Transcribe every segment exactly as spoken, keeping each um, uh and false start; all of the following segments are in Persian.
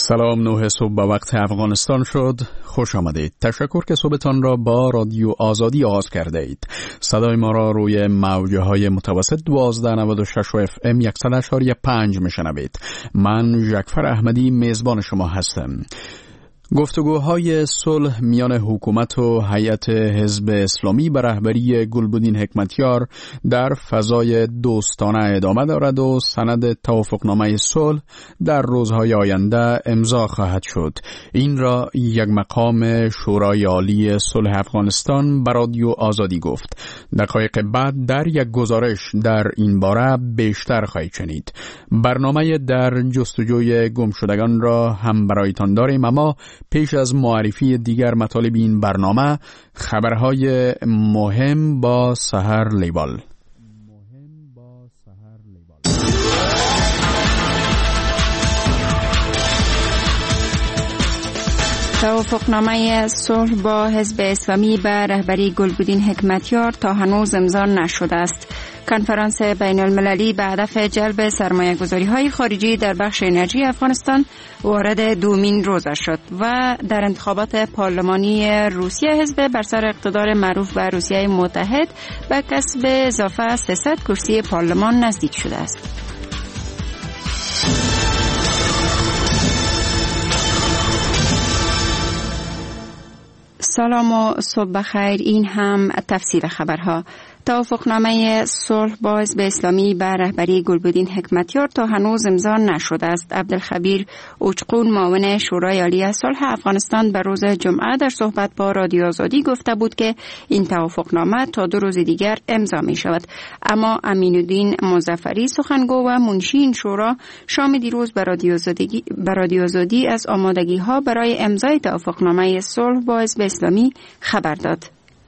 سلام، نه صبح به وقت افغانستان شد. خوش آمدید. تشکر که صبحتان را با رادیو آزادی آغاز کرده اید. صدای ما را روی موجه های متوسط دوازده نود و شش و اف ام صد و شش و پنج میشنوید. من جعفر احمدی میزبان شما هستم. گفتگوهای صلح میان حکومت و هیئت حزب اسلامی به رهبری گلبدین حکمتیار در فضای دوستانه ادامه دارد و سند توافقنامه صلح در روزهای آینده امضا خواهد شد. این را یک مقام شورای عالی صلح افغانستان به رادیو آزادی گفت. دقایق بعد در یک گزارش در این باره بیشتر خواهید شنید. برنامه در جستجوی گمشدگان را هم برایتان داریم، اما پیش از معرفی دیگر مطالب این برنامه خبرهای مهم با سحر لیبال. توافقنامه صلح با حزب اسلامی به رهبری گلبدین حکمتیار تا هنوز امضا نشده است. کنفرانس بین المللی به هدف جلب سرمایه گذاری های خارجی در بخش انرژی افغانستان وارد دومین روزش شد و در انتخابات پارلمانی روسیه حزب بر سر اقتدار معروف به روسیه متحد به کسب اضافه سیصد کرسی پارلمان نزدیک شده است. سلام و صبح بخیر. این هم تفصیل خبرها. توافقنامه صلح با حزب اسلامی به رهبری گلبدین حکمتیار تا هنوز امضا نشده است. عبدالخبیر اوچقون، معاون شورای عالی صلح افغانستان، به روز جمعه در صحبت با رادیو آزادی گفته بود که این توافقنامه تا دو روز دیگر امضا می شود. اما امینالدین مظفری، سخنگو و منشی این شورا، شام دیروز به رادیو آزادی به رادیو آزادی از آمادگی ها برای امضای توافقنامه صلح با حزب اسلامی خبر داد.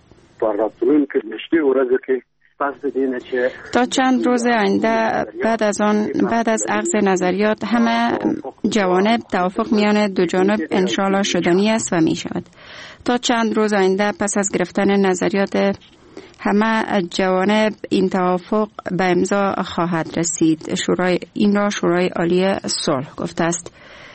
تا چند روز آینده بعد از آن بعد از اخذ نظریات همه جوانب توافق میان دو جانب انشالله شدنی است و می شود. تا چند روز آینده پس از گرفتن نظریات همه جوانب این توافق به امضا خواهد رسید. شورای این را شورای عالی صلح گفته است.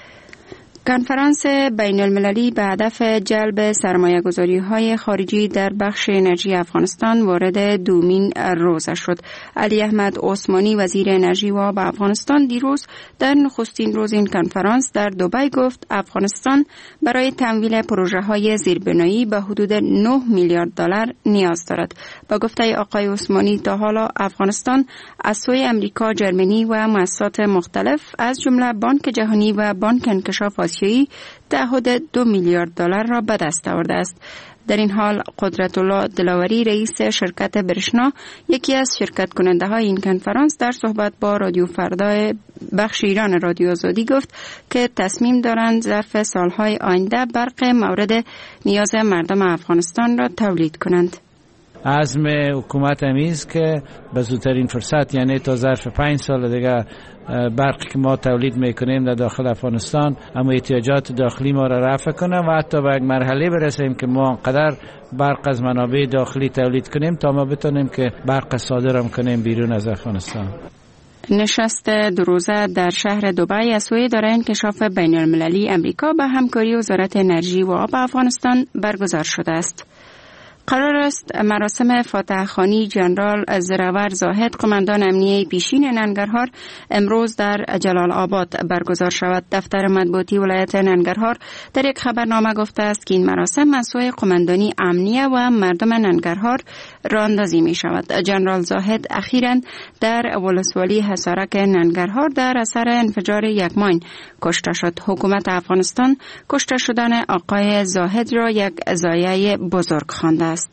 کنفرانس بین المللی به هدف جلب سرمایه گذاری های خارجی در بخش انرژی افغانستان وارد دومین روزش شد. علی احمد عثمانی، وزیر انرژی و آب افغانستان، دیروز در نخستین روز این کنفرانس در دبی گفت افغانستان برای تمویل پروژه های زیربنایی به حدود نه میلیارد دلار نیاز دارد. با گفته آقای عثمانی تا حالا افغانستان از سوی امریکا، جرمنی و مؤسسات مختلف از جمله بانک جهانی و بانک انکشاف تعهد دو میلیارد دلار را به دست آورده است. در این حال قدرت الله دلاوری، رئیس شرکت برشنا، یکی از شرکت کننده های این کنفرانس، در صحبت با رادیو فردا بخش ایران رادیو آزادی گفت که تصمیم دارند ظرف سالهای آینده برق مورد نیاز مردم افغانستان را تولید کنند. عزم حکومت امیز که به زودترین فرصت، یعنی تا ظرف پنج سال دیگه، برقی که ما تولید میکنیم در داخل افغانستان اما احتیاجات داخلی ما را رفع کنه و حتی به یک مرحله برسیم که ما انقدر برق از منابع داخلی تولید کنیم تا ما بتونیم که برق صادر هم کنیم بیرون از افغانستان. نشست دو روزه در شهر دبی از سوی اداره انکشاف بین المللی امریکا به همکاری وزارت انرژی و آب افغانستان برگزار شده است. قرار است مراسم فاتح خوانی جنرال زرور زاهد، قماندان امنیه پیشین ننگرهار، امروز در جلال آباد برگزار شود. دفتر مطبوعاتی ولایت ننگرهار در یک خبرنامه گفته است که این مراسم از سوی قماندانی امنیه و مردم ننگرهار راه اندازی می شود. جنرال زاهد اخیراً در ولسوالی حصارک ننگرهار در اثر انفجار یک ماین کشته شد. حکومت افغانستان کشته شدن آقای زاهد را یک ضایعه بزرگ خوانده است.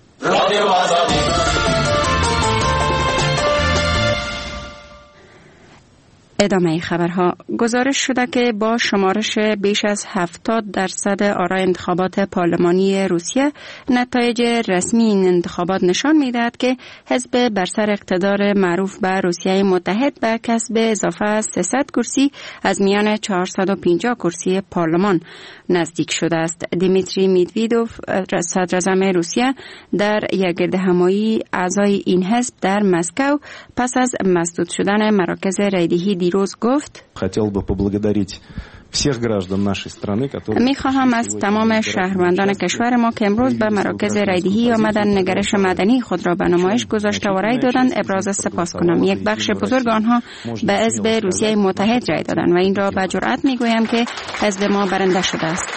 ادامه خبرها. گزارش شده که با شمارش بیش از هفتاد درصد آرای انتخابات پارلمانی روسیه، نتایج رسمی این انتخابات نشان می‌دهد که حزب بر سر اقتدار معروف به روسیه متحد به کسب اضافه سیصد کرسی از میان چهارصد و پنجاه کرسی پارلمان نزدیک شده است. دیمیتری میدویدوف، صدراعظم روسیه، در یک گردهمایی اعضای این حزب در مسکو پس از مسدود شدن مراکز رایدهی دیروز گفت: хотел бы поблагодарить می خواهم از تمام شهروندان کشور ما که امروز به مراکز رایدهی آمدن نگرش مدنی خود را به نمایش گذاشته و رای دادند ابراز سپاس کنم. یک بخش بزرگ آنها به حزب روسیه متحد رای دادند و این را به جرأت می گویم که حزب ما برنده شده است.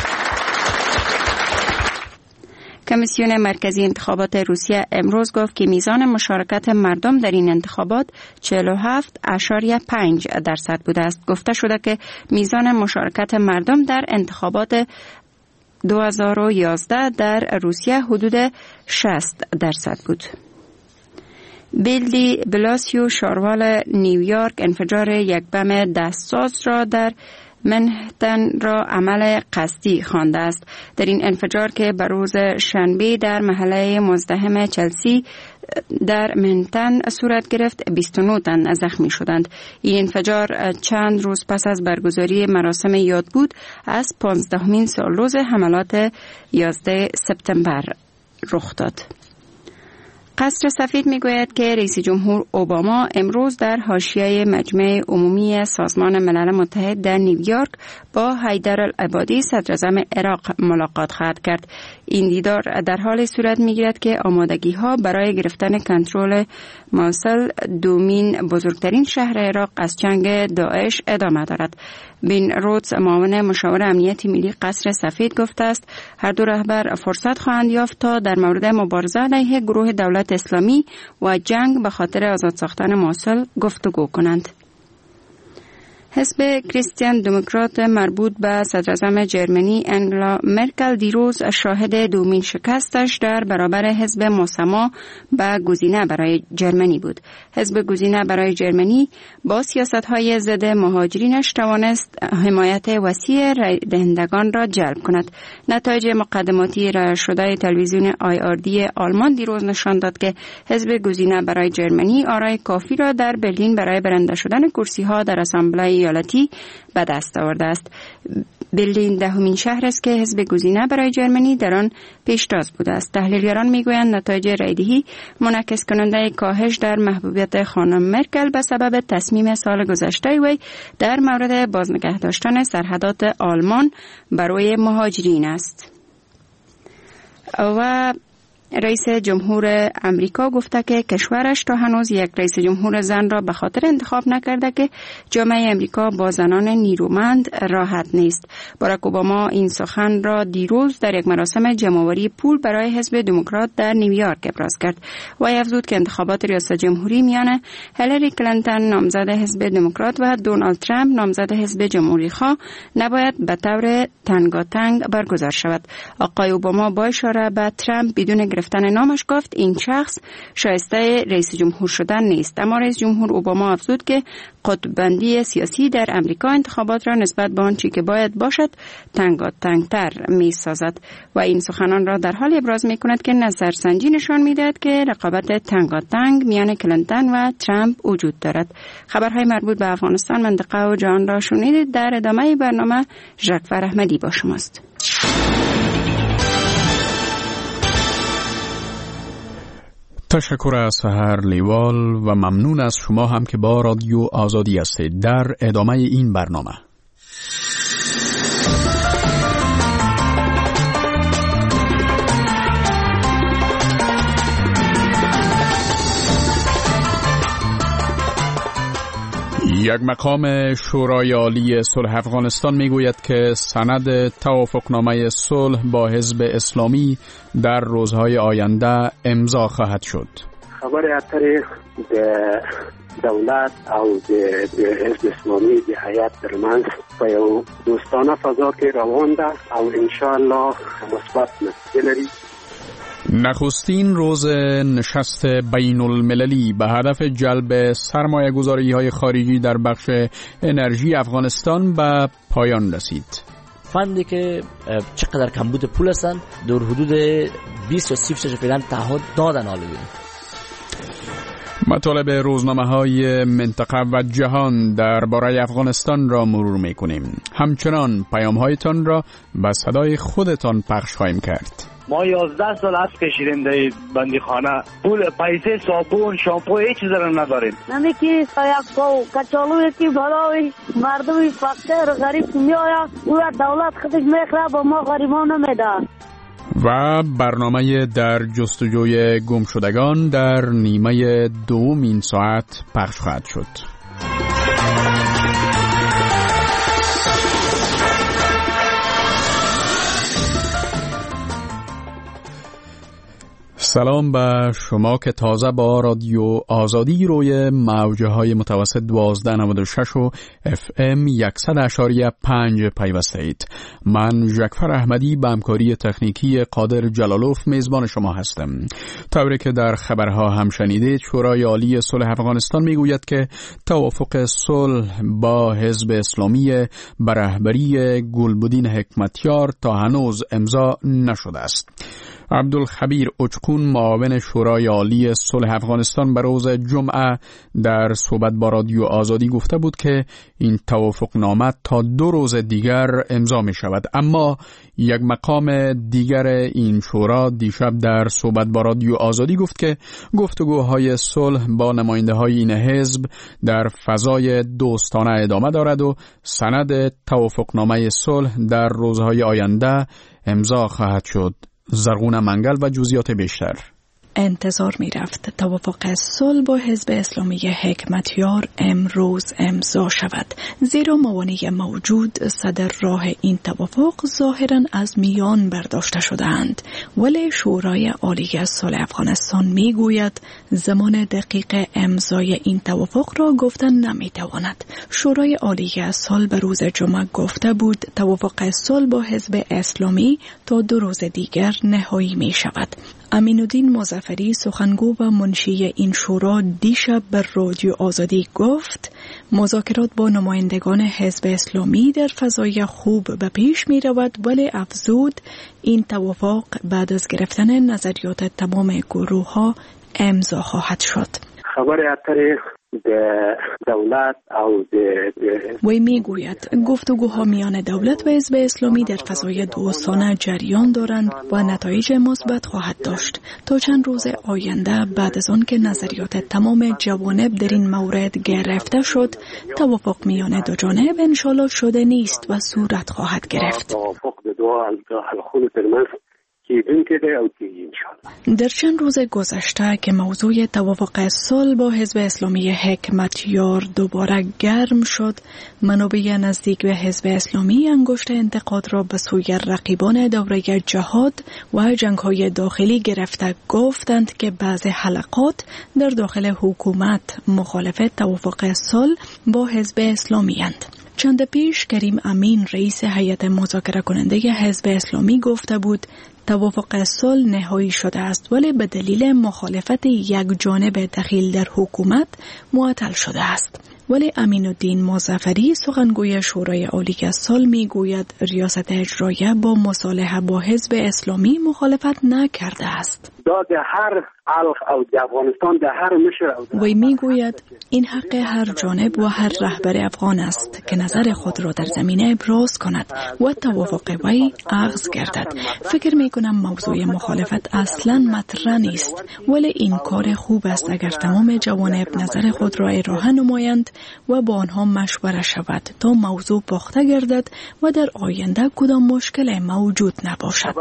کمیسیون مرکزی انتخابات روسیه امروز گفت که میزان مشارکت مردم در این انتخابات چهل و هفت ممیز پنج درصد بوده است. گفته شده که میزان مشارکت مردم در انتخابات دو هزار و یازده در روسیه حدود شصت درصد بود. بیلدی بلاسیو شاروال نیویورک انفجار یک بم دستساز را در منهتن را عمل قصدی خوانده است. در این انفجار که به روز شنبه در محله مزدحم چلسی در منهتن صورت گرفت، بیست و نه تن زخمی شدند. این انفجار چند روز پس از برگزاری مراسم یاد بود از پانزدهمین سالروز حملات یازده سپتامبر رخ داد. قصر سفید میگوید که رئیس جمهور اوباما امروز در حاشیه مجمع عمومی سازمان ملل متحد در نیویورک با حیدر العبادی صدر اعظم عراق ملاقات خواهد کرد. این دیدار در حال صورت میگیرد که آمادگی ها برای گرفتن کنترل موصل، دومین بزرگترین شهر عراق از جنگ داعش، ادامه دارد. بین رودز معاون مشاور امنیت ملی قصر سفید گفته است هر دو رهبر فرصت خواهند یافت تا در مورد مبارزه علیه گروه دولت اسلامی و جنگ به خاطر آزاد ساختن موصل گفتگو کنند. حزب کریستیان دموکرات مربوط به صدر اعظم جرمنی انگلا مرکل دیروز شاهد دومین شکستش در برابر حزب مسما به گزینه برای جرمنی بود. حزب گزینه برای جرمنی با سیاست‌های ضد مهاجرینش توانست حمایت وسیع رای دهندگان را جلب کند. نتایج مقدماتی رای شده تلویزیون آی آر دی آلمان دیروز نشان داد که حزب گزینه برای جرمنی آرای کافی را در برلین برای برنده شدن کرسی‌ها در اسامبله ایالتی به دست آورده است. برلین دهمین شهر است که حزب گزینه برای جرمنی در آن پیشتاز بوده است. تحلیلگران میگویند نتایج رایدهی منعکس کننده کاهش در محبوبیت خانم مرکل به سبب تصمیم سال گذشته وی در مورد بازنگه داشتن سرحدات آلمان برای مهاجرین است. و رئیس جمهور امریکا گفته که کشورش تا هنوز یک رئیس جمهور زن را به خاطر انتخاب نکرده که جامعه امریکا با زنان نیرومند راحت نیست. باراک اوباما این سخن را دیروز در یک مراسم جمع‌آوری پول برای حزب دموکرات در نیویورک ابراز کرد. وی افزود که انتخابات ریاست جمهوری میان هیلاری کلینتون نامزد حزب دموکرات و دونالد ترامپ نامزد حزب جمهوری‌خواه نباید به طور تنگاتنگ برگزار شود. آقای اوباما با اشاره به ترامپ بدون گرفتن نامش گفت این شخص شایسته رئیس جمهور شدن نیست. اما رئیس جمهور اوباما افزود که قطب‌بندی سیاسی در امریکا انتخابات را نسبت به آنچه که باید باشد تنگاتنگتر می سازد و این سخنان را در حال ابراز می کند که نظرسنجی نشان می دهد که رقابت تنگاتنگ میان کلینتون و ترامپ وجود دارد. خبرهای مربوط به افغانستان، منطقه و جهان را شنیدید. در ادامه برنامه ژکفر احمدی با شماست. تشکر از سحر لیوال و ممنون از شما هم که با رادیو آزادی هستید. در ادامه این برنامه یک مقام شورای عالی صلح افغانستان میگوید که سند توافقنامه صلح با حزب اسلامی در روزهای آینده امضا خواهد شد. خبر اتر دولت او د حزب اسلامی د هیئت ترمنځ په یو دوستانه فضا کې روان ده او ان شاء الله مثبت نتیجه لري. نخستین روز نشست بین المللی به هدف جلب سرمایه گذاری های خارجی در بخش انرژی افغانستان به پایان رسید. فندی که چقدر کمبود پول هستن در حدود بیست یا سی درصد فعلا تعهد دادن. حالا مطالب روزنامه های منطقه و جهان درباره افغانستان را مرور میکنیم. همچنان پیام هایتان را به صدای خودتان پخش خواهیم کرد. ما یازده سال از کشیدیم در بندی خانه، پول پیسه صابون شامپو هیچ چیز را نداریم. نمی که یک کچالو یکی بلاوی مردمی فقیر غریب میآیا او دولت خودش میخره با ما غریبان نمیده. و برنامه در جستجوی گمشدگان در نیمه دوم این ساعت پخش خواهد شد. سلام به شما که تازه با رادیو آزادی روی موجه های متوسط دوازده نود و شش و اف ام صد اشاری پنج پیوسته اید. من ژکفر احمدی به همکاری تکنیکی قادر جلالوف میزبان شما هستم. طوری که در خبرها هم شنیدید، شورای عالی صلح افغانستان میگوید که توافق صلح با حزب اسلامی به رهبری گلبدین حکمتیار تا هنوز امضا نشده است. عبدالخبیر اچکون معاون شورای عالی صلح افغانستان به روز جمعه در صحبت با رادیو آزادی گفته بود که این توافق نامه تا دو روز دیگر امضا می شود، اما یک مقام دیگر این شورا دیشب در صحبت با رادیو آزادی گفت که گفتگوهای صلح با نماینده های این حزب در فضای دوستانه ادامه دارد و سند توافق نامه صلح در روزهای آینده امضا خواهد شد. زرغون منگل و جزئیات بیشتر. انتظار می رفت توافق صلح با حزب اسلامی حکمتیار امروز امضا شود، زیرا موانع موجود صدر راه این توافق ظاهراً از میان برداشته شدند، ولی شورای عالی صلح افغانستان می گوید زمان دقیق امضای این توافق را گفتن نمی تواند. شورای عالی صلح به روز جمعه گفته بود توافق صلح با حزب اسلامی تا دو روز دیگر نهایی می شود. امین‌الدین مظفری سخنگو و منشی این شورا دیشب به رادیو آزادی گفت مذاکرات با نمایندگان حزب اسلامی در فضای خوب به پیش می رود، ولی افزود این توافق بعد از گرفتن نظریات تمام گروه ها امضا خواهد شد. خبر اتری د دولت او د وی میگوید گفتگوها میان دولت و حزب اسلامی در فضای دوستانه جریان دارند و نتایج مثبت خواهد داشت. تا چند روز آینده بعد از آن که نظریات تمام جوانب در این مورد گرفته شد، توافق میان دو جانب انشالله شده نیست و صورت خواهد گرفت. توافق د دو الخون ترمنځ در چند روز گذشته که موضوع توافق صلح با حزب اسلامی حکمتیار دوباره گرم شد، منابع نزدیک به حزب اسلامی انگشت انتقاد را به سوی رقیبان دوره جهاد و جنگ‌های داخلی گرفته گفتند که بعضی حلقات در داخل حکومت مخالف توافق صلح با حزب اسلامی اند. چند پیش کریم امین رئیس هیئت مذاکره کننده حزب اسلامی گفته بود توافق صلح نهایی شده است، ولی به دلیل مخالفت یک جانب دخیل در حکومت معطل شده است. ولی امین‌الدین مظفری سخنگوی شورای عالی صلح میگوید ریاست اجرایه با مصالحه با حزب اسلامی مخالفت نکرده است. دا د هر الخ او د افغانستان د هر مشر وی میگوید این حق هر جانب و هر رهبر افغان است که نظر خود را در زمینه ابراز کند و توافق وی اخذ گردد. فکر میکنم موضوع مخالفت اصلا مطرح نیست، ولی این کار خوب است اگر تمام جوانب نظر خود را ارائه نمایند و با آنها مشوره شود تا موضوع پخته گردد و در آینده کدام مشکل موجود نباشد.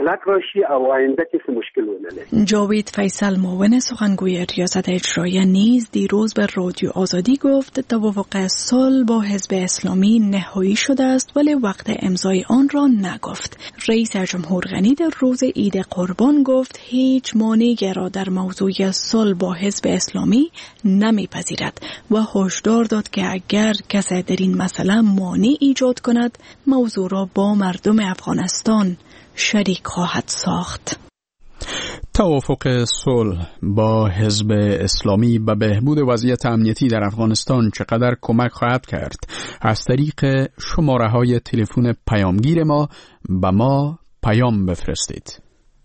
جاوید فیصل معاون سخنگوی ریاست اجرایه نیز دیروز به رادیو آزادی گفت توافق صلح با حزب اسلامی نهایی شده است، ولی وقت امضای آن را نگفت. رئیس جمهور غنی در روز عید قربان گفت هیچ مانعی را در موضوع صلح با حزب اسلامی نمیپذیرد و هشدار داد که اگر کسی در این مسئله مانع ایجاد کند موضوع را با مردم افغانستان شریک خواهد ساخت. توافق صلح با حزب اسلامی به بهبود وضعیت امنیتی در افغانستان چقدر کمک خواهد کرد؟ از طریق شماره‌های تلفن پیامگیر ما به ما پیام بفرستید.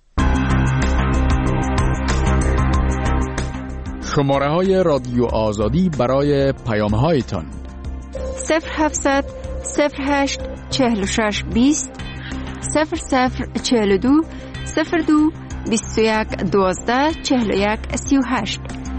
شماره‌های رادیو آزادی برای پیام‌هایتان: صفر هفتصد صفر هشت چهل و شش بیست صفر صفر چهل و دو صفر دو بیست و یک دوازده چهل و یک سی و هشت.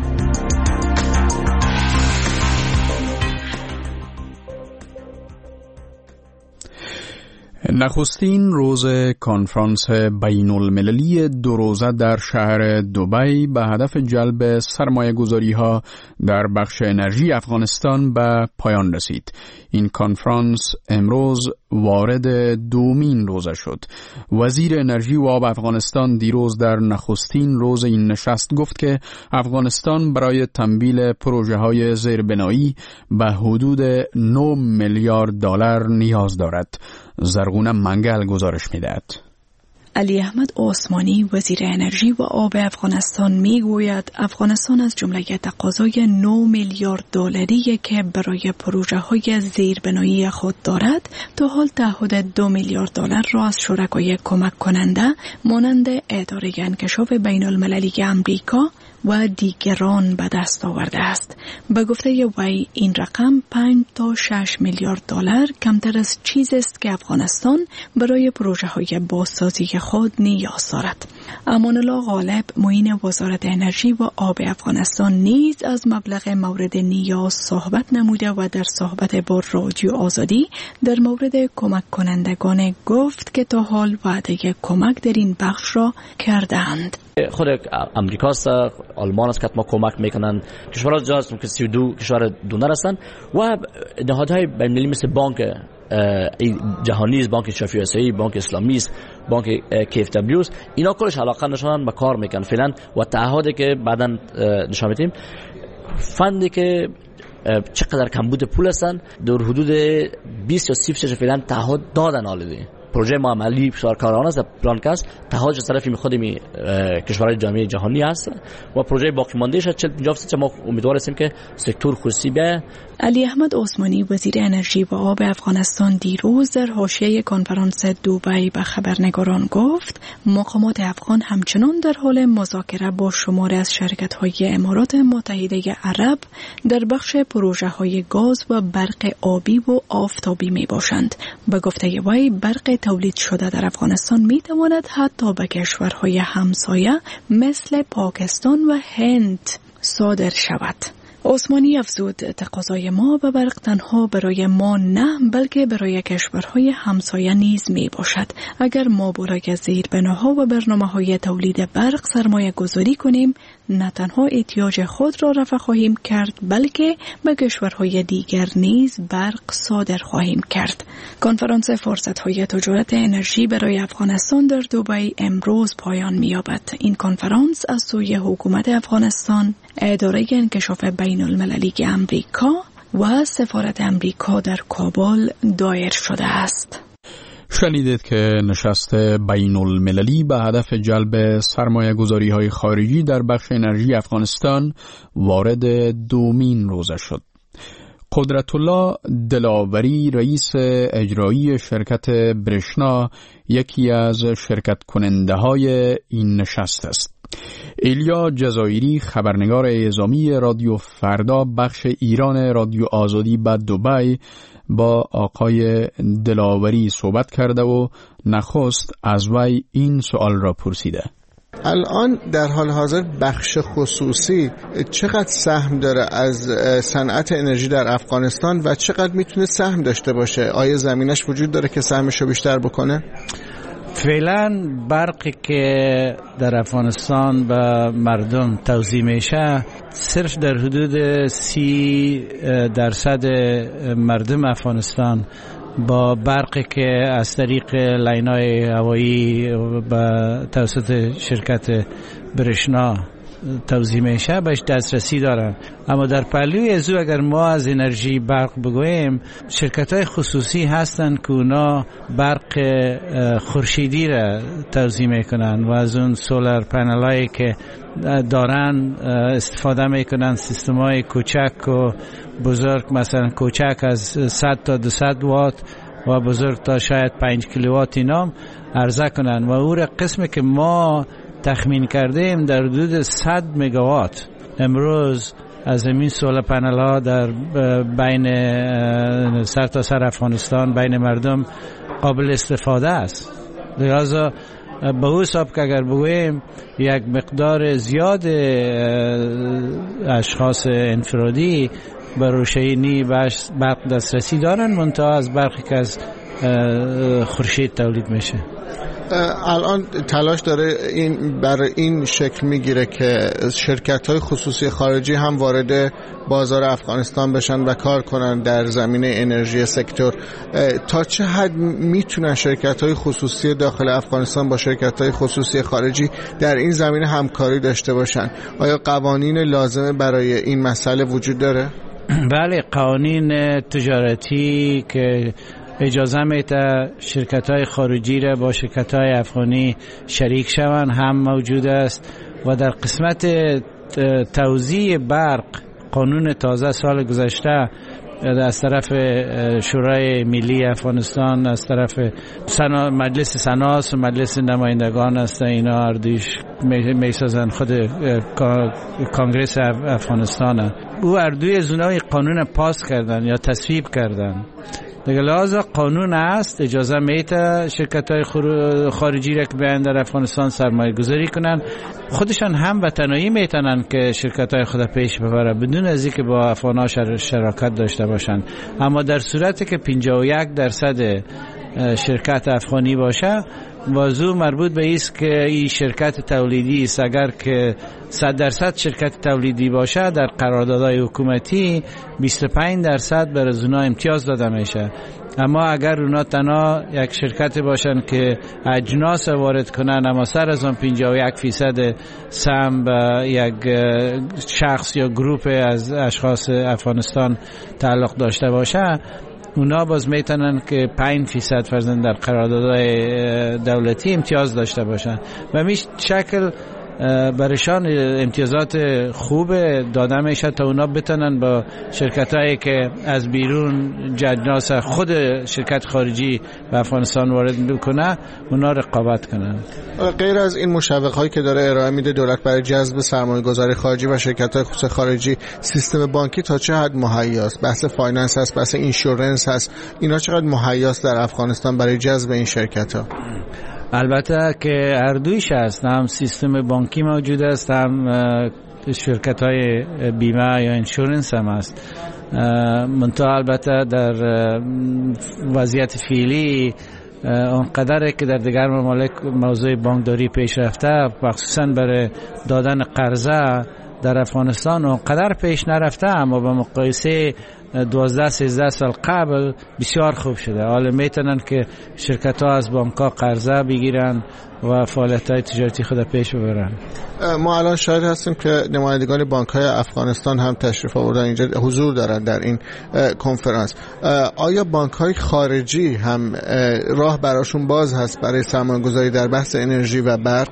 نخستین روز کنفرانس بین المللی دو روزه در شهر دبی به هدف جلب سرمایه گذاری ها در بخش انرژی افغانستان به پایان رسید. این کنفرانس امروز وارد دومین روزه شد. وزیر انرژی و آب افغانستان دیروز در نخستین روز این نشست گفت که افغانستان برای تمویل پروژه های زیربنایی به حدود نه میلیارد دلار نیاز دارد. زرغونه منگل گزارش می‌دهد. علی احمد عثمانی وزیر انرژی و آب افغانستان میگوید افغانستان از جمله تقاضای نه میلیارد دلاری که برای پروژه های زیربنایی خود دارد تا حال تعهد دو میلیارد دلار را از شرکای کمک کننده مانند اداره انکشاف بین المللی امریکا و دیگران به دست آورده است. به گفته وی این رقم پنج تا شش میلیارد دلار کمتر از چیزی است که افغانستان برای پروژه های بازسازی خود نیاز دارد. امان الله غالب معین وزارت انرژی و آب افغانستان نیز از مبلغ مورد نیاز صحبت نموده و در صحبت با رادیو آزادی در مورد کمک کنندگان گفت که تا حال وعده کمک در این بخش را کردند. خود امریکا است، آلمان است که ما کمک میکنند، کشورها جاست که سی و دو کشور دونر هستند و نهادهای بین المللی مثل بانک جهانی است، بانک شفیع آسیایی، بانک اسلامی است، بانک کیف دبلیو است، اینا کلش علاقه نشونن به کار میکنن فعلا و تعهدی که بعداً نشون میدیم فندی که چقدر کمبود پول هستن در حدود بیست یا سی درصد فعلا تعهد دادن آلده. پروژه ما عملی کارانه است، پلان کاست تعهدش از طرف خود می کشورهای جامعه جهانی است و پروژه باقی مانده ش چهل پنجاه درصد ما امیدوار هستیم که سکتور خصوصی به. علی احمد عثمانی وزیر انرژی و آب افغانستان دیروز در حاشیه کنفرانس دبی به خبرنگاران گفت مقامات افغان همچنان در حال مذاکره با شماری از شرکت‌های امارات متحده عرب در بخش پروژه‌های گاز و برق آبی و آفتابی میباشند. به گفته وی برق تولید شده در افغانستان میتواند حتی به کشورهای همسایه مثل پاکستان و هند صادر شود. عثمانی افزود تقاضای ما به برق تنها برای ما نه بلکه برای کشورهای همسایه نیز می باشد. اگر ما برای زیربناها و برنامه‌های تولید برق سرمایه گذاری کنیم نه تنها احتیاج خود را رفع خواهیم کرد بلکه به کشورهای دیگر نیز برق صادر خواهیم کرد. کنفرانس فرصت‌های تجارت انرژی برای افغانستان در دبی امروز پایان می‌یابد. این کنفرانس از سوی حکومت افغانستان، اداره انکشاف بین المللی امریکا و سفارت امریکا در کابل دایر شده است. شنیدید که نشست بین المللی به هدف جلب سرمایه گذاری های خارجی در بخش انرژی افغانستان وارد دومین روزه شد. قدرت الله دلاوری رئیس اجرایی شرکت برشنا یکی از شرکت کننده های این نشست است. ایلیا جزایری خبرنگار اعزامی رادیو فردا بخش ایران رادیو آزادی به دبی با آقای دلاوری صحبت کرده و نخست از وی این سوال را پرسیده. الان در حال حاضر بخش خصوصی چقدر سهم داره از صنعت انرژی در افغانستان و چقدر میتونه سهم داشته باشه؟ آیا زمینش وجود داره که سهمش رو بیشتر بکنه؟ فعلا برقی که در افغانستان به مردم توزیع میشه صرف در حدود سی درصد مردم افغانستان با برقی که از طریق لاین‌های هوایی به توسط شرکت برشنا توزیع میشه بهش دسترسی دارن. اما در پهلوی از او اگر ما از انرژی برق بگوییم شرکت‌های خصوصی هستند که اونا برق خورشیدی را توزیع میکنن و از اون سولار پنلایی که دارن استفاده میکنن، سیستم‌های کوچک و بزرگ، مثلا کوچک از صد تا دویست وات و بزرگ تا شاید پنج کیلووات اینام عرضه کنن و او را قسمی که ما تخمین کردیم در حدود صد مگاوات امروز از این سولار پنل ها در بین سر تا سر افغانستان بین مردم قابل استفاده است. لذا به او حساب که اگر بگوییم یک مقدار زیاد اشخاص انفرادی به روشنی برق دسترسی دارن، منتها از برقی که از خورشید تولید میشه. الان تلاش داره این برای این شکل میگیره که شرکت‌های خصوصی خارجی هم وارد بازار افغانستان بشن و کار کنن در زمینه انرژی سکتور. تا چه حد میتونن شرکت‌های خصوصی داخل افغانستان با شرکت‌های خصوصی خارجی در این زمینه همکاری داشته باشن؟ آیا قوانین لازمه برای این مسئله وجود داره؟ بله، قوانین تجارتی که اجازه میده شرکت‌های خارجی را با شرکت‌های افغانی شریک شوند هم موجود است و در قسمت توزیع برق قانون تازه سال گذشته از طرف شورای ملی افغانستان، از طرف سنا مجلس سناس و مجلس نمایندگان است، اینا اردویش میسازن خود کانگرس افغانستان. او اردوی از اونها قانون پاس کردن یا تصویب کردن. دیگه لازم قانون است اجازه میده شرکت‌های خارجی را که بیان در افغانستان سرمایه گذاری کنن، خودشان هم وطنایی میتونن که شرکت‌های خود پیش ببره بدون از اینکه با افغان‌ها شراکت داشته باشن. اما در صورتی که پنجاه و یک درصد شرکت افغانی باشه، موضوع مربوط به ایست که این شرکت تولیدی است، اگر که صد درصد شرکت تولیدی باشه در قراردادهای حکومتی بیست و پنج درصد بر از اونا امتیاز داده میشه. اما اگر اونا تنها یک شرکت باشن که اجناس وارد کنن اما سر از آن پنجاه و یک فیصد سهم به یک شخص یا گروپ از اشخاص افغانستان تعلق داشته باشه، اونا باز میتونن که پنج فیصد فرزند در قراردادهای دولتی امتیاز داشته باشن و میش شکل برشان امتیازات خوب داده میشه تا اونا بتونن با شرکتایی که از بیرون اجناس خود شرکت خارجی به افغانستان وارد بکنه اونا رقابت کنن. غیر از این مشوق هایی که داره ارائه میده دولت برای جذب سرمایه گذاری خارجی و شرکت های خصوصی خارجی، سیستم بانکی تا چه حد مهیاست؟ بحث فایننس هست، بحث اینشورنس هست، اینا چقدر مهیاست در افغانستان برای جذب این شرکت ها؟ البته که هر دویش هست، هم سیستم بانکی موجود است، هم شرکت های بیمه یا اینشورنس هم هست. منتها البته در وضعیت فعلی اونقدر که در دیگر ممالک موضوع بانکداری پیش رفته، خصوصا برای دادن قرضه در افغانستان اونقدر پیش نرفته، اما با مقایسه دوازده سیزده سال قبل بسیار خوب شده. حالا میتونن که شرکت ها از بانک ها قرضه بگیرن و فعالیت های تجارتی خود پیش ببرن. ما الان شاهد هستیم که نمایندگان بانک های افغانستان هم تشریف آوردن اینجا، حضور دارن در این کنفرانس. آیا بانک های خارجی هم راه براشون باز هست برای سرمایه گذاری در بحث انرژی و برق؟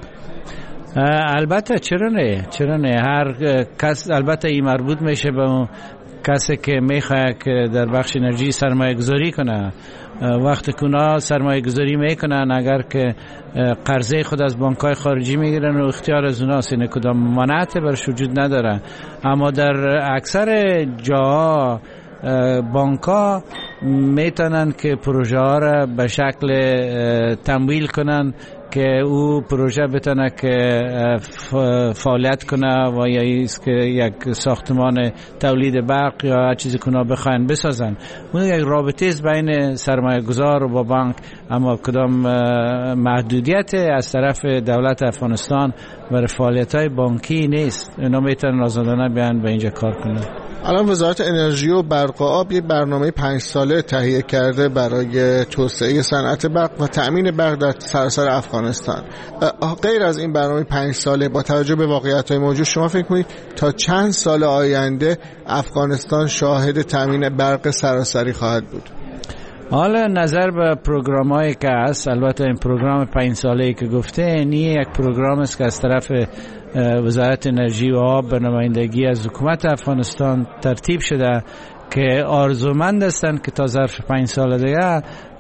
البته چرا نه چرا نه هر کس البته این مربوط میشه به اون کسی که میخواد که در بخش انرژی سرمایه گذاری کنه. وقتی که اونا سرمایه گذاری میکنن، اگر که قرضه خود از بانک های خارجی میگیرن و اختیار از اونا سینه کدام منعت برش وجود نداره. اما در اکثر جاها بانک ها میتونن که پروژه ها را به شکل تمویل کنن که او پروژه بتونه که فعالیت کنه و یا ایست که یک ساختمان تولید برق یا هر چیزی که اونا بخواین بسازن. اون یک رابطه است بین سرمایه گذار و با بانک، اما کدام محدودیت از طرف دولت افغانستان برای فعالیت های بانکی نیست. اونا میتونن آزادانه بیان به اینجا کار کنن. الان وزارت انرژی و برق و آب یک برنامه پنج ساله تهیه کرده برای توسعه صنعت برق و تأمین برق در سراسر افغانستان. غیر از این برنامه پنج ساله، با توجه به واقعیت‌های موجود، شما فکر کنید تا چند سال آینده افغانستان شاهد تأمین برق سراسری خواهد بود؟ حالا نظر به پروگرام‌هایی که هست، البته این پروگرام پنج ساله‌ای که گفته این یک پروگرام است که از طرف وزارت انرژی و آب به نمایندگی از حکومت افغانستان ترتیب شده که آرزومند هستند که تا ظرف پنج سال دیگه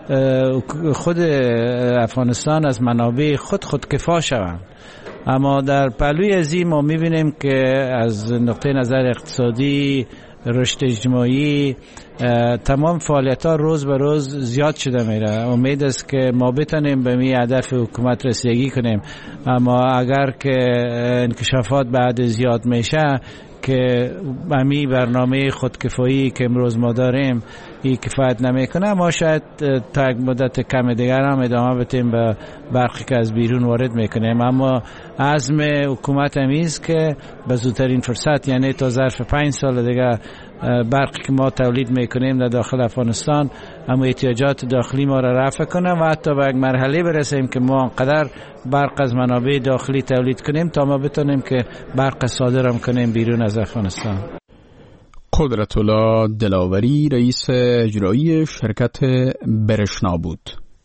خود افغانستان از منابع خود خودکفا شوند. اما در پهلوی از این ما می‌بینیم که از نقطه نظر اقتصادی رشد اجتماعی، تمام فعالیت ها روز به روز زیاد شده میره. امید است که ما بتونیم به می هدف حکومت رسیدگی کنیم، اما اگر که انکشافات بعد زیاد میشه که امی برنامه خودکفایی که امروز ما داریم این کفایت نمیکنه، ما شاید تا یک مدت کم دیگر هم ادامه بدیم به برخی که از بیرون وارد میکنیم. اما عزم حکومت همیست که به زودترین فرصت، یعنی تا ظرف پنج سال دیگه برقی که ما تولید میکنیم در داخل افغانستان اما احتیاجات داخلی ما را رفع کنه و حتی به یک مرحله برسیم که ما انقدر برق از منابع داخلی تولید کنیم تا ما بتونیم که برق صادر هم کنیم بیرون از افغانستان. قدرت الله دلاوری رئیس اجرایی شرکت برشنا بود.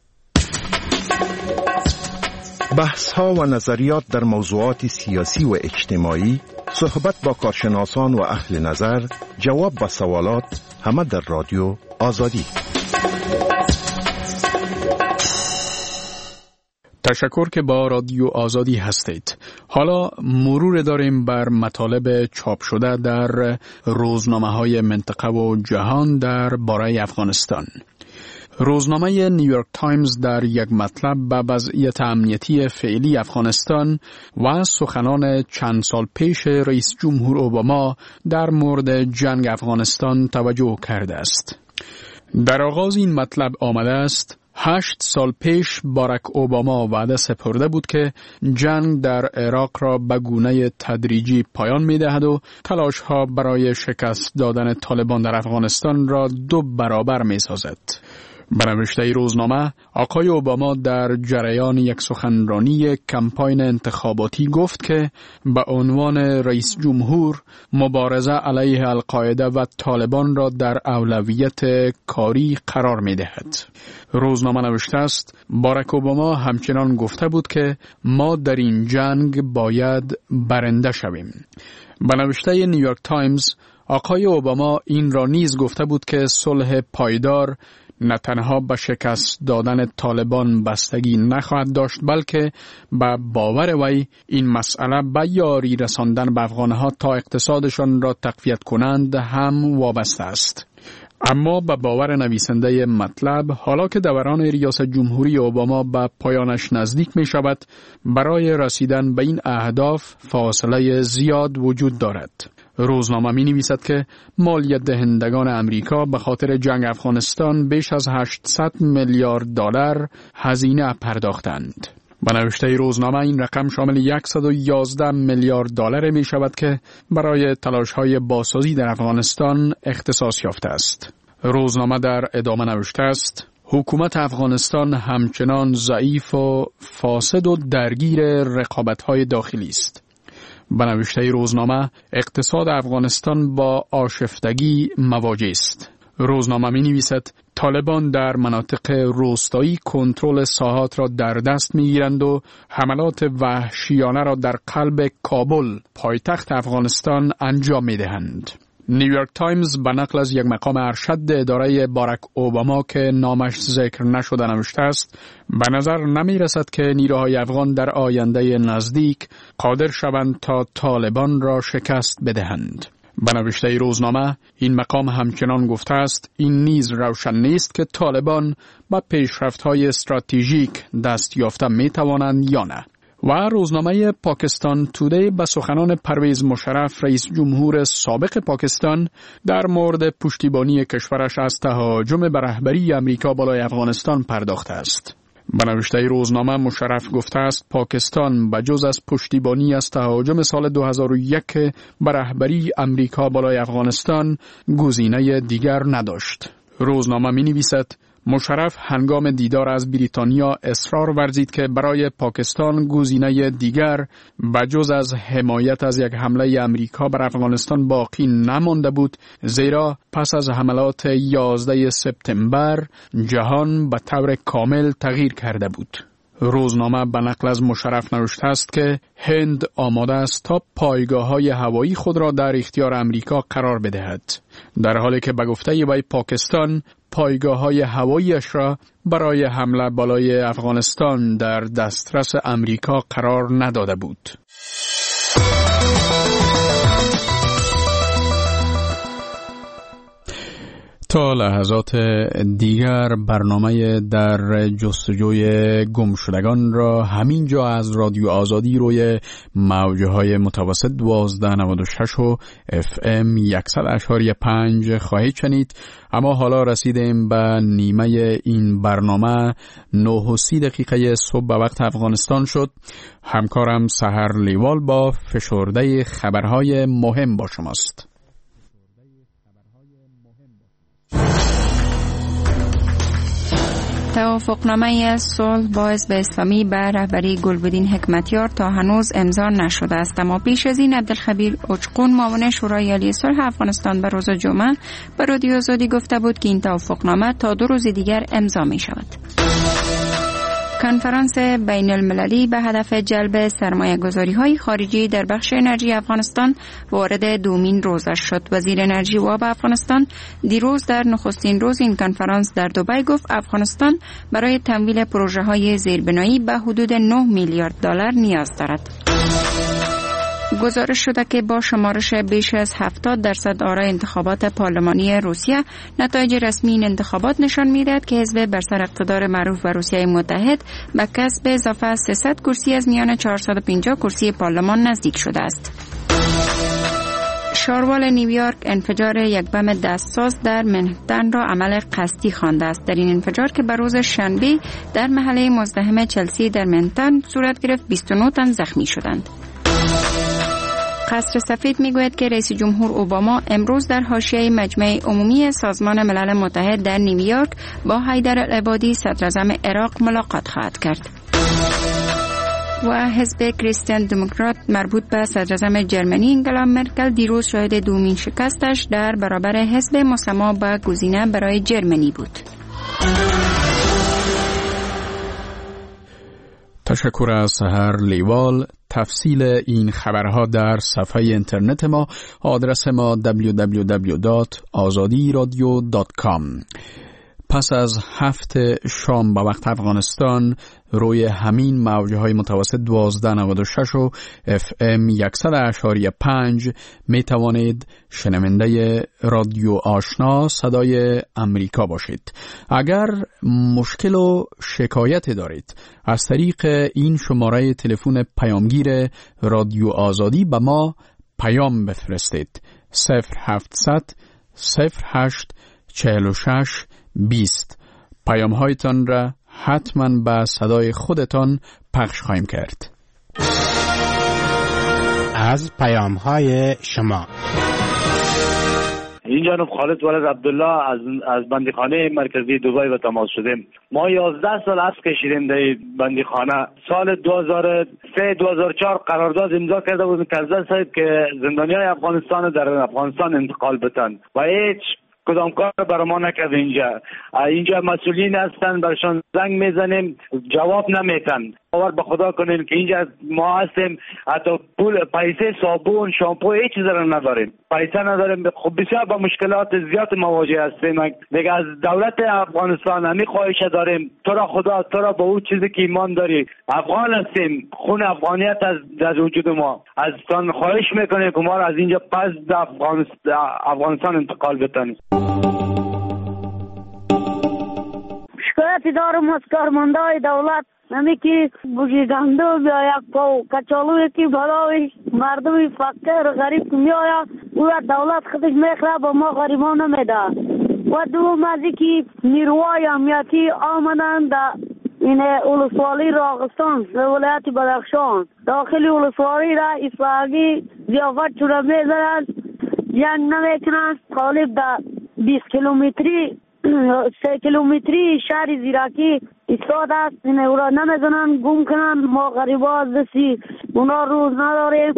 بحث ها و نظریات در موضوعات سیاسی و اجتماعی، صحبت با کارشناسان و اهل نظر، جواب به سوالات، همه در رادیو آزادی. تشکر که با رادیو آزادی هستید. حالا مرور داریم بر مطالب چاپ شده در روزنامه‌های منطقه و جهان در باره افغانستان. روزنامه نیویورک تایمز در یک مطلب به وضعیت امنیتی فعلی افغانستان و سخنان چند سال پیش رئیس جمهور اوباما در مورد جنگ افغانستان توجه کرده است. در آغاز این مطلب آمده است: هشت سال پیش باراک اوباما وعده سپرده بود که جنگ در عراق را به گونه تدریجی پایان می دهد و تلاش ها برای شکست دادن طالبان در افغانستان را دو برابر می سازد. به نوشته روزنامه، آقای اوباما در جریان یک سخنرانی کمپاین انتخاباتی گفت که به عنوان رئیس جمهور مبارزه علیه القاعده و طالبان را در اولویت کاری قرار می دهد. روزنامه نوشته است: باراک اوباما همچنان گفته بود که ما در این جنگ باید برنده شویم. به نوشته نیویورک تایمز، آقای اوباما این را نیز گفته بود که صلح پایدار نه تنها به شکست دادن طالبان بستگی نخواهد داشت، بلکه به باور وی این مسئله به یاری رساندن به افغانها تا اقتصادشان را تقویت کنند هم وابسته است. اما به باور نویسنده مطلب، حالا که دوران ریاست جمهوری اوباما به پایانش نزدیک می شود، برای رسیدن به این اهداف فاصله زیاد وجود دارد. روزنامه می نویسد که مالیات دهندگان امریکا به خاطر جنگ افغانستان بیش از هشتصد میلیارد دلار هزینه پرداختند. به نوشته روزنامه این رقم شامل صد و یازده میلیارد دلار می شود که برای تلاش‌های بازسازی در افغانستان اختصاص یافته است. روزنامه در ادامه نوشته است: حکومت افغانستان همچنان ضعیف و فاسد و درگیر رقابت‌های داخلی است. به نوشته روزنامه، اقتصاد افغانستان با آشفتگی مواجه است. روزنامه می نویسد: طالبان در مناطق روستایی کنترل ساحات را در دست می گیرند و حملات وحشیانه را در قلب کابل، پایتخت افغانستان، انجام می دهند. نیویورک تایمز به نقل از یک مقام ارشد اداره باراک اوباما که نامش ذکر نشده نوشته است: به نظر نمی رسد که نیروهای افغان در آینده نزدیک قادر شوند تا طالبان را شکست بدهند. به نوشته روزنامه، این مقام همچنان گفته است: این نیز روشن نیست که طالبان با پیشرفت‌های استراتژیک دست یافته می توانند یا نه. و روزنامه پاکستان تودی به سخنان پرویز مشرف، رئیس جمهور سابق پاکستان، در مورد پشتیبانی کشورش از تهاجم به رهبری امریکا بالای افغانستان پرداخته است. به نوشته روزنامه، مشرف گفته است پاکستان بجز از پشتیبانی از تهاجم سال دو هزار و یک به رهبری امریکا بالای افغانستان گزینه دیگر نداشت. روزنامه می نویسد: مشرف هنگام دیدار از بریتانیا اصرار ورزید که برای پاکستان گزینه دیگر بجز از حمایت از یک حمله امریکا بر افغانستان باقی نمانده بود، زیرا پس از حملات یازده سپتامبر جهان به طور کامل تغییر کرده بود. روزنامه به نقل از مشرف نوشته است که هند آماده است تا پایگاه‌های هوایی خود را در اختیار امریکا قرار بدهد، در حالی که به گفته وی پاکستان پایگاه‌های هوایی‌اش را برای حمله بالای افغانستان در دسترس امریکا قرار نداده بود. تا لحظات دیگر برنامه در جستجوی گمشدگان را همینجا از رادیو آزادی روی موجه های متوسط دوازده نود و شش و اف ام صد اشاری پنج خواهید شنید. اما حالا رسیدیم به نیمه این برنامه. نه و سی دقیقه صبح به وقت افغانستان شد. همکارم سحر لیوال با فشرده خبرهای مهم با شماست. توافقنامه صلح با حزب اسلامی به رهبری گلبدین حکمتیار تا هنوز امضا نشده است، اما پیش از این عبدالخبیر اوچقون معاون شورای عالی صلح افغانستان به روز جمعه به رادیو آزادی گفته بود که این توافقنامه تا دو روز دیگر امضا می شود. کنفرانس بین المللی به هدف جلب سرمایه گذاری های خارجی در بخش انرژی افغانستان وارد دومین روزش شد. وزیر انرژی و آب افغانستان دیروز در نخستین روز این کنفرانس در دبی گفت افغانستان برای تمویل پروژه های زیربنایی به حدود نه میلیارد دلار نیاز دارد. گزارش شده که با شمارش بیش از هفتاد درصد آرای انتخابات پارلمانی روسیه، نتایج رسمی این انتخابات نشان می‌دهد که حزب بر سر اقتدار معروف و روسیه متحد به کسب اضافه از سیصد کرسی از میان چهارصد و پنجاه کرسی پارلمان نزدیک شده است. شاروال نیویورک انفجار یک بم دستساز در منهتن را عمل قصدی خوانده است. در این انفجار که بر روز شنبه در محله مزدحم چلسی در منهتن صورت گرفت، بیست و نه تن زخمی شدند. قصر سفید میگوید که رئیس جمهور اوباما امروز در حاشیه مجمع عمومی سازمان ملل متحد در نیویورک با حیدر العبادی صدراعظم عراق ملاقات خواهد کرد. و حزب کریستین دموکرات مربوط به صدراعظم جرمنی انگلا مرکل دیروز شاهد دومین شکستش در برابر حزب مسما به گزینه برای جرمنی بود. تشکر از سحر لیوال. تفصیل این خبرها در صفحه اینترنت ما، آدرس ما دبلیو دبلیو دبلیو دات آزادی رادیو دات کام. پس از هفت شام به وقت افغانستان روی همین موجه های متوسط دوازده نود و شش و اف ام صد اشاری پنج می توانید شنونده رادیو آشنا صدای امریکا باشید. اگر مشکل و شکایت دارید از طریق این شماره تلفن پیامگیر رادیو آزادی به ما پیام بفرستید. صفر هفتصد صفر هشت چهل و شش بیست. پیام هایتان را حتما به صدای خودتان پخش خواهیم کرد. از پیام های شما این جانب خالد ولد عبدالله از از بندیخانه مرکزی دبی به تماس شدیم. ما یازده سال عرض کشیدیم در بندیخانه. سال دو هزار و سه دو هزار و چهار قرارداد امضا کرده بودیم کرده صاحب که زندانیای افغانستان در افغانستان انتقال بتن و هیچ کدام کار برای ما نکرد. اینجا اینجا مسئولین هستن، برشان زنگ میزنیم جواب نمیتن. باور به خدا کنین که اینجا ما هستیم حتی پول پیسه صابون شامپو هیچ چیز را نداریم، پیسه نداریم. خب بسیار با مشکلات زیاد مواجه هستیم. دیگه از دولت افغانستان همی خواهش داریم تو را خدا تو را با اون چیزی که ایمان داری افغان هستیم، خون افغانیت از در وجود ما از تان خواهش میکنیم که ما را از اینجا پس در افغانستان انتقال بتن. شکایتی دارم از کارمندای دولت نمی که بگیدنده بیا یک پاو کچالوی که بلاوی مردمی فقیر غریب می آیا او دولت خودش میخواه با ما غریبان نمیده. و دوم از که نیروهای امنیتی آمدن در این ولسوالی راغستان ولایت بدخشان داخل ولسوالی را اصلاحی ضیافت شده میزنند، جنگ نمیکنند. غالب در بیست کیلومتری سه کیلومتری شهر زیراکی ایستاد است. این اونا نمیزنن گم کنن. ما غریبا از دستی اونا روز نداریم.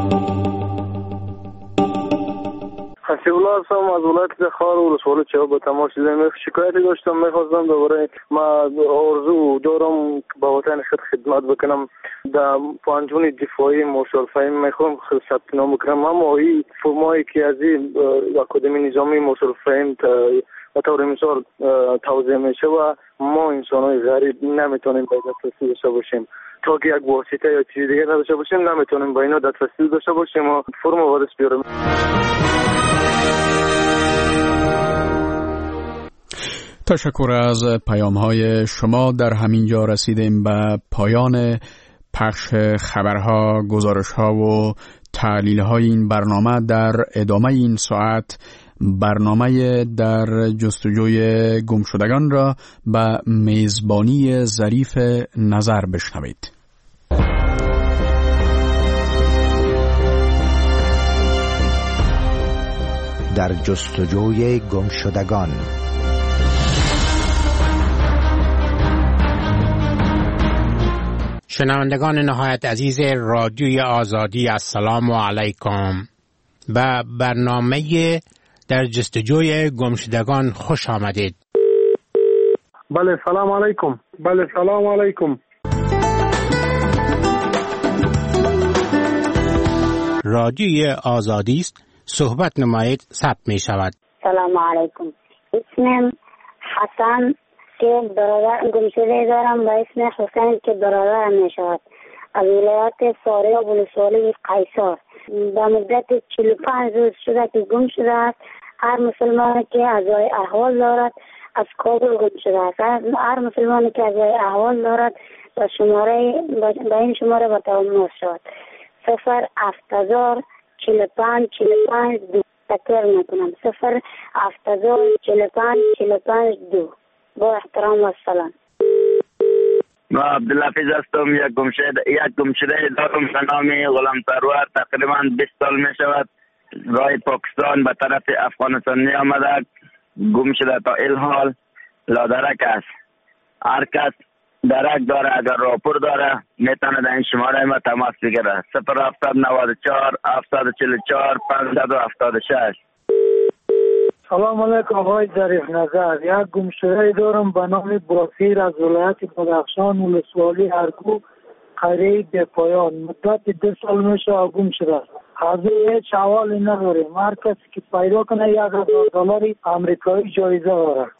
حسیب الله هستم از ولایت دخار و ولسوالی چهاب به تماس شدم. شکایتی داشتم، میخواستم دوباره ما آرزو دارم با وطن خود خدمت بکنم. در پانجون دفاعی موشال فهم میخوام ثبت نام بکنم. اما این فرمایی که از این اکادمی نظامی موشال فهم به طور مثال توضیح میشه و ما انسان‌های غریب نمیتونیم به دسترسی داشته باشیم تا که یک واسطه یا چیز دیگه نداشته باشیم نمیتونیم با اینا دسترسی داشته باشیم و فرم وارد بیاریم. تشکر از پیام های شما. در همین جا رسیدیم به پایان پخش خبرها، گزارش ها و تحلیل های این برنامه. در ادامه این ساعت برنامه در جستجوی گمشدگان را به میزبانی ظریف نظر بشنوید. در جستجوی گمشدگان. شنوندگان نهایت عزیز رادیوی آزادی، السلام علیکم. به برنامه در جستجوی گمشدگان خوش آمدید. بله سلام علیکم. بله سلام علیکم. رادیوی آزادی است، صحبت نمایید، ثبت می شود. سلام علیکم. اسمم حسن که برادر گمشده دارم و اسم حسین که برادرم می شود. از ولایت ساره و بلوسوالی قیصر. به مدت چهل و پنج روز شده که گم شده است. هر مسلمانی که ازای احوال دارد از کابل گم شده است. هر مسلمانی که ازای احوال دارد به شماره به این شماره به تماس شود. صفر هفت هزار چهل و پنج چهل و پنج دو. تکرار میکنم. صفر هفت هزار چهل و پنج چهل و پنج دو. با احترام و سلام. ما عبدالحفیظ هستم. یک گمشده یک گمشده دارم به نام غلام سرور. تقریبا بیست سال می شود راه پاکستان به طرف افغانستان می آمده. گم شده تا این حال لادرک است. هر کس درک داره اگر راپور داره میتونه در این شماره ما تماس بگیره. صفر هفتصد و نود و چهار هفتصد و چهل و چهار پانصد و هفتاد و شش. سلام علیکم آقای ظریف نظر. یک گمشده دارم به نام باسیر از ولایت بدخشان ولسوالی ارگو قریه به پایان. مدت دو سال میشه گم شده. حاضر هیچ حوالی نداریم. هر کسی که پیدا کنه یک هزار دلار آمریکایی جایزه داره.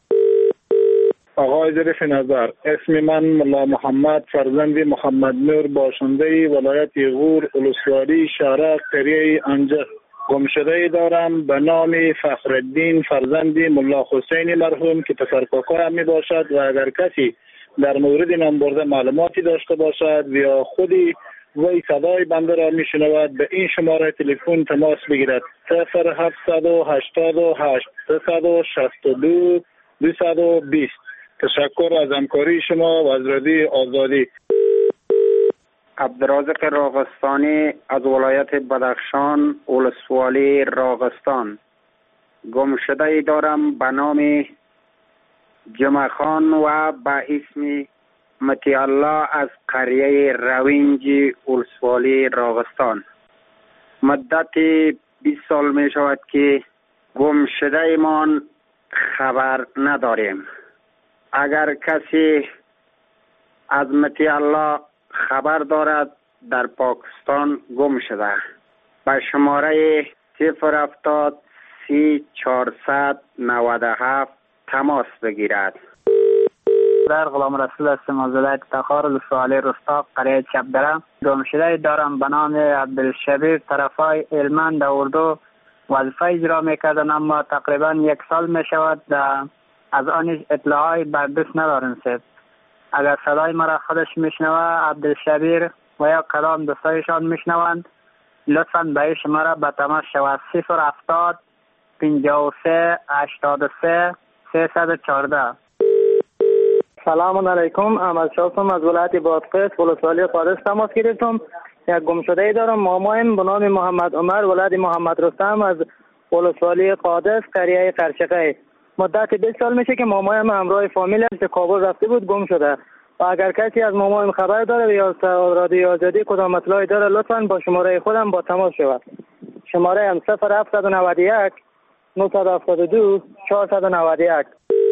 آقای ظریف نظر، اسم من ملا محمد فرزند محمد نور باشنده ولایت غور ولسوالی شهر قریه انجه. گمشده دارم به نام فخرالدین فرزند ملا حسین مرحوم که پسر کاکایم می باشد و اگر کسی در مورد نام برده معلوماتی داشته باشد و یا خودی وی صدای بنده را می شنود به این شماره تلفن تماس بگیرد. صفر هفتصد و هشتاد و هشت سیصد و شصت و دو دویست و بیست. تشکر از همکاری شما و از رادیو آزادی. عبدالرازق راغستانی از ولایت بدخشان ولسوالی راغستان. گمشده دارم به نام جمع خان و به اسم متی الله از قریه روینج ولسوالی راغستان. مدت بیست سال می شود که گمشده مان خبر نداریم. اگر کسی از متی الله خبر دارد در پاکستان گم شده به شماره صفر هفتاد سی چهارصد نود و هفت تماس بگیرد. در غلام رسول هستم از ولایت تخار ولسوالی رستاق قریه چپدره. گمشده دارم به نام عبدالشبیر طرفای هلمند اردو وظیفه اجرا میکردن، اما تقریبا یک سال میشود از آن اطلاعی بر دست ندارم. سید اگر صدای مرا خودش میشنوه عبدالشبیر و یا کلام دوستایشان میشنوند لطفاً به این شماره به تماس شود. صفر هفتاد پنجاه و سه هشتاد و سه سیصد و چهارده. سلام علیکم. احمد شاستم از ولایت بادغیس ولسوالی قادس تماس گرفتم. یک گمشده دارم مامایم به نام محمد عمر ولایت محمد رستم از ولسوالی قادس قریه قرشقه. مدت بیست سال میشه که مامایم همراه فامیل که کابل رفته بود گم شده و اگر کسی از مامایم خبر داره یا رادیو آزادی کدام اطلاعی داره لطفاً با شماره خودم با تماس شود. شماره هم صفر هفتصد و نود و یک نهصد و هفتاد و دو چهارصد و نود و یک.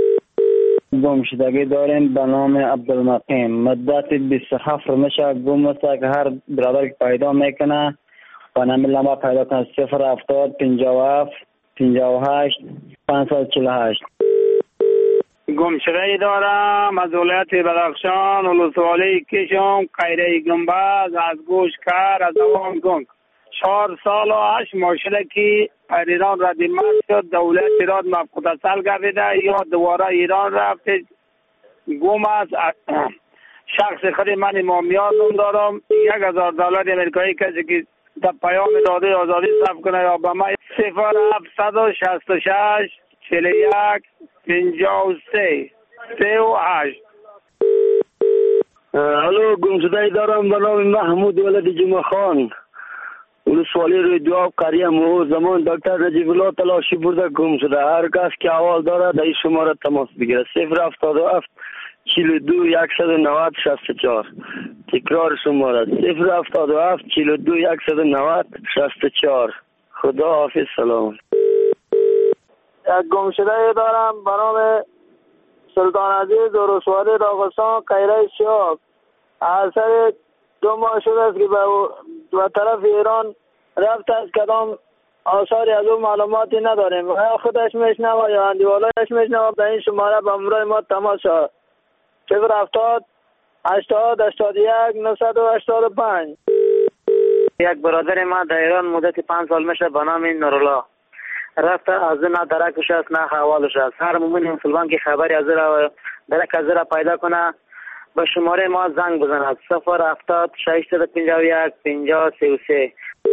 گمشدگی داریم به نام عبدالمقیم. مدت بیست و هفت میشه گم است که هر برادر که پیدا میکنه و نمی لما پیدا کنه. صفر هفتاد پنجاه و هفت پنجاه و هشت پانصد و چهل و هشت. گمشده دارم از ولایت بدخشان ولسوالی کشم قریه گنبز از گوش کر از دوام گنگ. چهار سال و هشت ماه شده که ایران را دیمت شد، دولت ایران مفقودسل گردیده یا دوباره ایران رفته گم است. شخص خود من امامیان نام دارم، یک هزار دلار امریکایی کسی که در پیام داده آزادی ثبت کنه یا به من صفر هفتصد و شصت و شش چهل و یک پنجاه و سه سه و هشت. الو، گمشده دارم به نام محمود ولد جمعه خان، ولسوالی روی دواب قریه مو. زمان دکتر نجیب الله تلاشی برده گم شده. هر کس که احوال داره در این شماره تماس بگیره. صفر هفتاد و هفت چهل و دو صد و نود شصت و چهار. تکرار شماره صفر هفتاد و هفت چهل و دو صد و نود شصت و چهار. خدا حافظ. سلام. یک گمشده دارم به نام سلطان عزیز ولسوالی راغستان قیره شاب. اثر دو ماه شده است که به طرف ایران رفت است. کدام آثاری از اون معلوماتی نداریم. خودش میشنوه یا اندیوالایش میشنوه. در این شماره به همراه ما تماس شد. صفر هفتاد هشتاد هشتاد و یک نهصد و هشتاد و پنج. یک برادر ما در ایران مدت پنج سال میشه به نام نورالله رفته. از نه درکش است نه حوالش است. هر مومن مسلمان که خبری از را درک از را پیدا کنه به شماره ما زنگ بزند. صفر هفتاد ششصد و پنجاه و یک پنجاه سه و سه.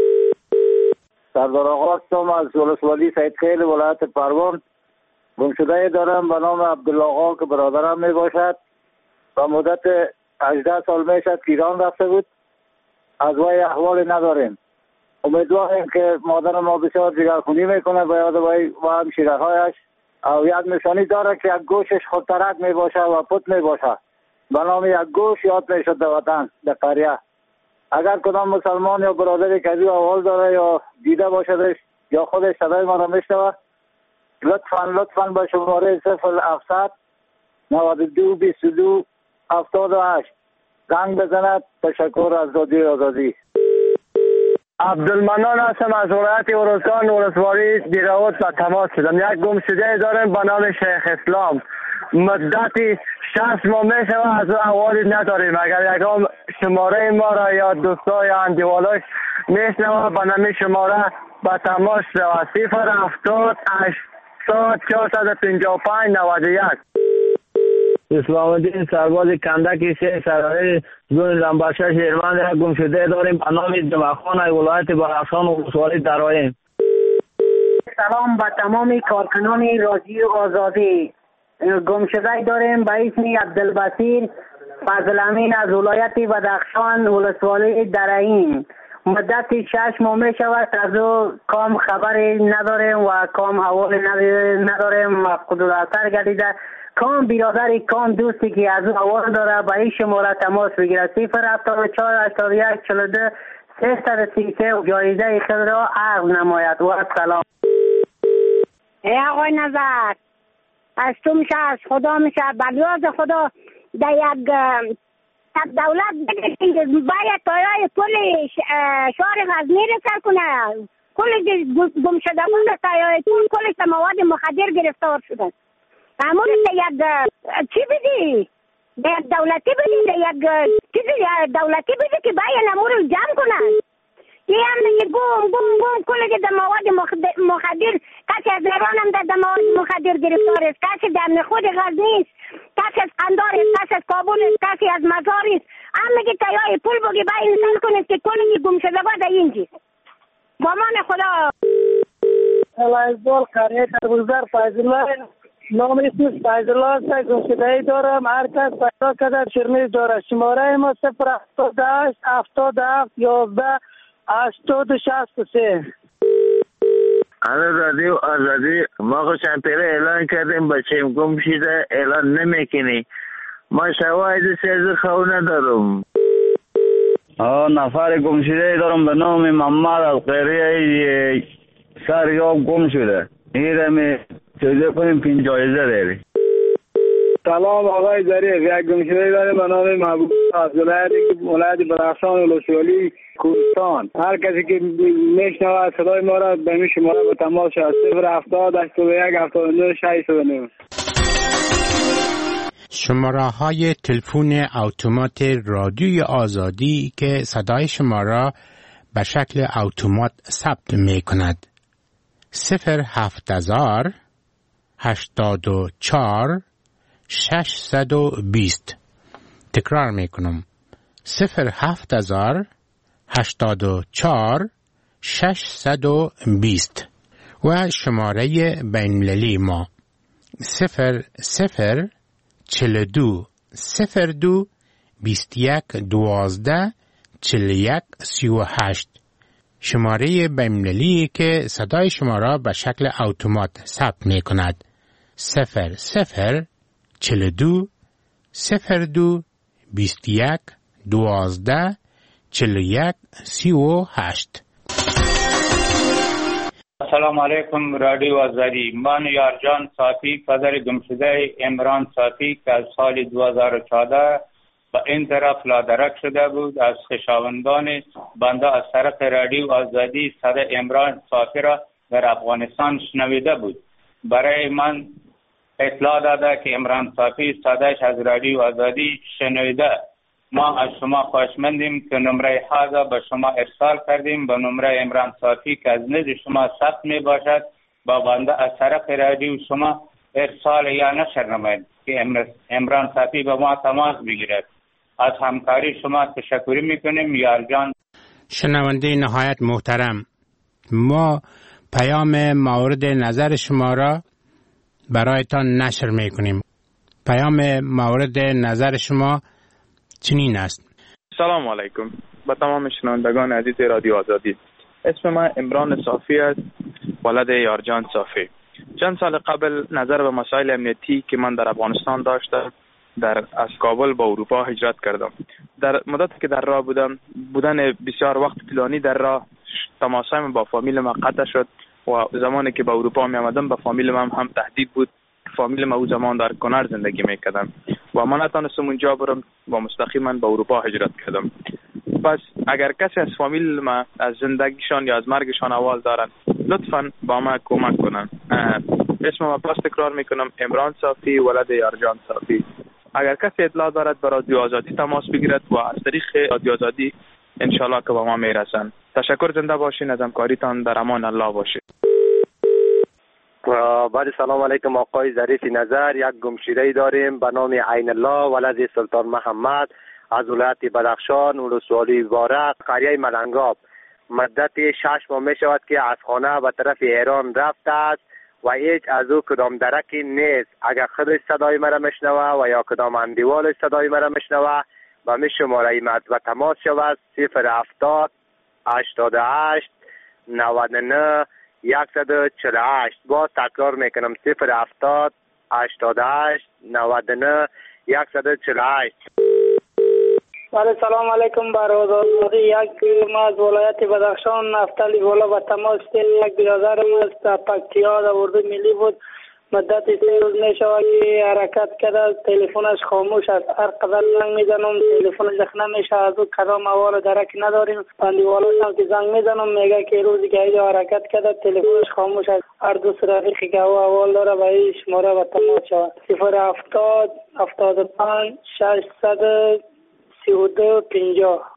سردار آقا هستم از ولسوالی سید خیل ولایت پروان. گمشده دارم به نام عبدالله آقا که برادرم می باشد. و مدت هجده سال میشد که ایران رفته بود. از وی احوالی نداریم. امیدواریم که مادر ما بسیار جگرخونی میکنه به یاد وی و همشیره‌هایش. او یک نشانی داره که یک گوشش خودترک می باشه و پت می باشه. به نام یک گوش یاد میشد در وطن در قریه. اگر کدام مسلمان یا برادری که او احوال داره یا دیده باشدش یا خودش صدای ما را میشنوه، لطفاً لطفاً به شماره صفر هفتصد نود و دو بیست و دو هفتاد و هشت زنگ بزند. تشکر از رادیو آزادی. عبدالمنان هستم از ولایت اورستان ولسوالی دیراوت و تماس شدم. یک گمشده دارم به نام شیخ اسلام. مدتی شصت ماه میشه و از احوالی نداریم. اگر یکم شماره ما را یا دوستا یا اندیوالایش میشنوه به نام شماره به تماس شود. صفر هفتاد هشتاد چهارصد و پنجاه و پنج نود و یک. اسلام الدین سرباز کندک شیخ سرایی زون لنباشه شیرمند را گم شده داریم به نام جمعه خان ولایت بدخشان و ولسوالی درایم. سلام به تمام کارکنان رادیو آزادی. گم شده داریم به اسم عبدالبصیر فضل امین از ولایت بدخشان ولسوالی درایم. مدت شش ماه می شود از او کام خبری نداریم و کام احوال نداریم. مفقود اثر گردیده. کام برادری کام دوستی که از او احوال داره به این شماره تماس بگیره. صفر هفتاد و چهار هشتاد و یک چهل و دو سیصد و سی و سه و جایزه خود را عرض نماید. و سلام. ای آقای نظر از تو میشه از خدا میشه بلیاز خدا در یک دولت باید تایای کل شهر غزنی رسل کنه. کل گمشدگان تایای کل مواد مخدر گرفتار شدن. امور یک چی بدی؟ یک دولتی بدی؟ یک چیزی دولتی بدی که باید امور جمع کنن. یه هم نگه گم گم گم کلی که در مواد مخدر کسی از ایران هم در مواد مخدر گرفتار است. کسی در خود غزنی است، کسی از قندار است، کسی از کابل است، کسی از مزار است. هم میگه تایای پول بگی باید انسان کنید که کلی که گم شده باید اینجی با من خدا. الایزبال قریه تربوزدر فایزالله نام اسمش فایزالله است. گمشده‌ای دارم. هر کس پیدا کرده شرمیز داره. شماره ما صفر هفتاد و هشت هفتاد و هفت یازده هشتاد و شصت و سه. انا رادیو آزادی ما خوشم پیره اعلان کردیم بچه‌ام گم شده اعلان نمیکنی. ما شواهد سرز خو ندارم. آه نفر گم شده دارم به نام محمد از قریه سریاب گم شده. این می چیزه کنیم پین جایزه داری. سلام آقای ظریف. یک گمشده داریم به نام محبوب از ولایت بدخشان ولسوالی کوهستان. هر کسی که میشنوه صدای ما را به این شماره به تماس شود. صفر هفتاد هشتاد و یک هفتاد و نه شصت و نه. شماره های تلفن اتومات رادیوی آزادی که صدای شما را به شکل اتومات ثبت می کند. صفر هفت هزار هشتاد و چهار ششصد و بیست. تکرار می کنم. صفر هفت هزار هشتاد و چهار ششصد و بیست. و شماره بین‌المللی ما صفر صفر چهل دو صفر دو بیست یک دوازده چهل یک سی و هشت. شماره بین‌المللی که صدای شما را به شکل اتومات ثبت می کند. صفر صفر چهل دو صفر دو بیست یک دوازده چهل یک سی و هشت. السلام علیکم رادیو آزادی. من یارجان صافی پدر گمشده عمران صافی که از سال دو هزار و چهارده به این طرف لادرک شده بود، از خویشاوندان بنده از طرف رادیو آزادی صدای عمران صافی را در افغانستان شنویده بود. برای من اطلاع داده که عمران صافی صدایش از رادیو آزادی شنویده. ما از شما خواهشمندیم که نمره حاضر به شما ارسال کردیم به نمره عمران صافی که از نزد شما ثبت می باشد. با بنده از طرف رادیو شما ارسال یا نشر نمایید که عمران صافی به ما تماس بگیرد. از همکاری شما تشکر میکنیم یارجان. شنونده نهایت محترم، ما پیام مورد نظر شما را برایتان نشر میکنیم. پیام مورد نظر شما چنین است. سلام علیکم به تمام شنوندگان عزیز رادیو آزادی. اسم من عمران صافی است، ولد یارجان صافی. چند سال قبل نظر به مسائل امنیتی که من در افغانستان داشتم در از کابل با اروپا هجرت کردم. در مدتی که در راه بودم بودن بسیار وقت طولانی در راه تماسایم با فامیل من قطع شد و زمانی که به اروپا می آمدم به فامیل من هم تهدید بود. فامیل من او زمان در کنار زندگی میکردم و من نتونستم اونجا برم و مستقیما به اروپا هجرت کردم. پس اگر کسی از فامیل من از زندگیشان یا از مرگشان احوال دارن لطفاً با ما کمک کنن. اسم ما پس تکرار میکنم عمران صافی ولد یارجان صافی. اگر کسی اطلاع دارد به رادیو آزادی تماس بگیرد و از طریق رادیو آزادی انشالله که با ما میرسن. تشکر، زنده باشین، از همکاریتان در امان الله باشید. بعد سلام علیکم آقای ظریف نظر. یک گمشده داریم به نام عین الله ولد سلطان محمد از ولایت بدخشان ولسوالی بارق قریه ملنگاب. مدت شش ماه می شود که از خانه به طرف ایران رفته است و هیچ از او کدام درکی نیست. اگر خودش صدای مرا میشنوه و یا کدام اندیوالش صدای مرا میشنوه و می شماره و تماس شود صفر هفتاد هشتاد و هشت نود و نه صد و چهل و هشت. باز تکرار میکنم صفر هفتاد هشتاد و هشت نود و نه صد و چهل و هشت. بله سلام علیکم برادران. یک ما از ولایت بدخشان نفتالی والا و تماس یک برادرم است پکتیا در اردو ملی بود. مدت سه روز می شود که حرکت کرده، تلفنش خاموش است. هر قدر زنگ میزنم تلفنش دخ نمیشه. از او کدام احوال درک نداریم. بندیوالاش هم که زنگ میزنم میگه که روزی که ایده حرکت کرده تلفنش خاموش است. هر دوست رفیقی که او احوال داره و این شماره و تماس شود صفر هفتاد هفتاد و پنج ششصد سی و دو پنجاه.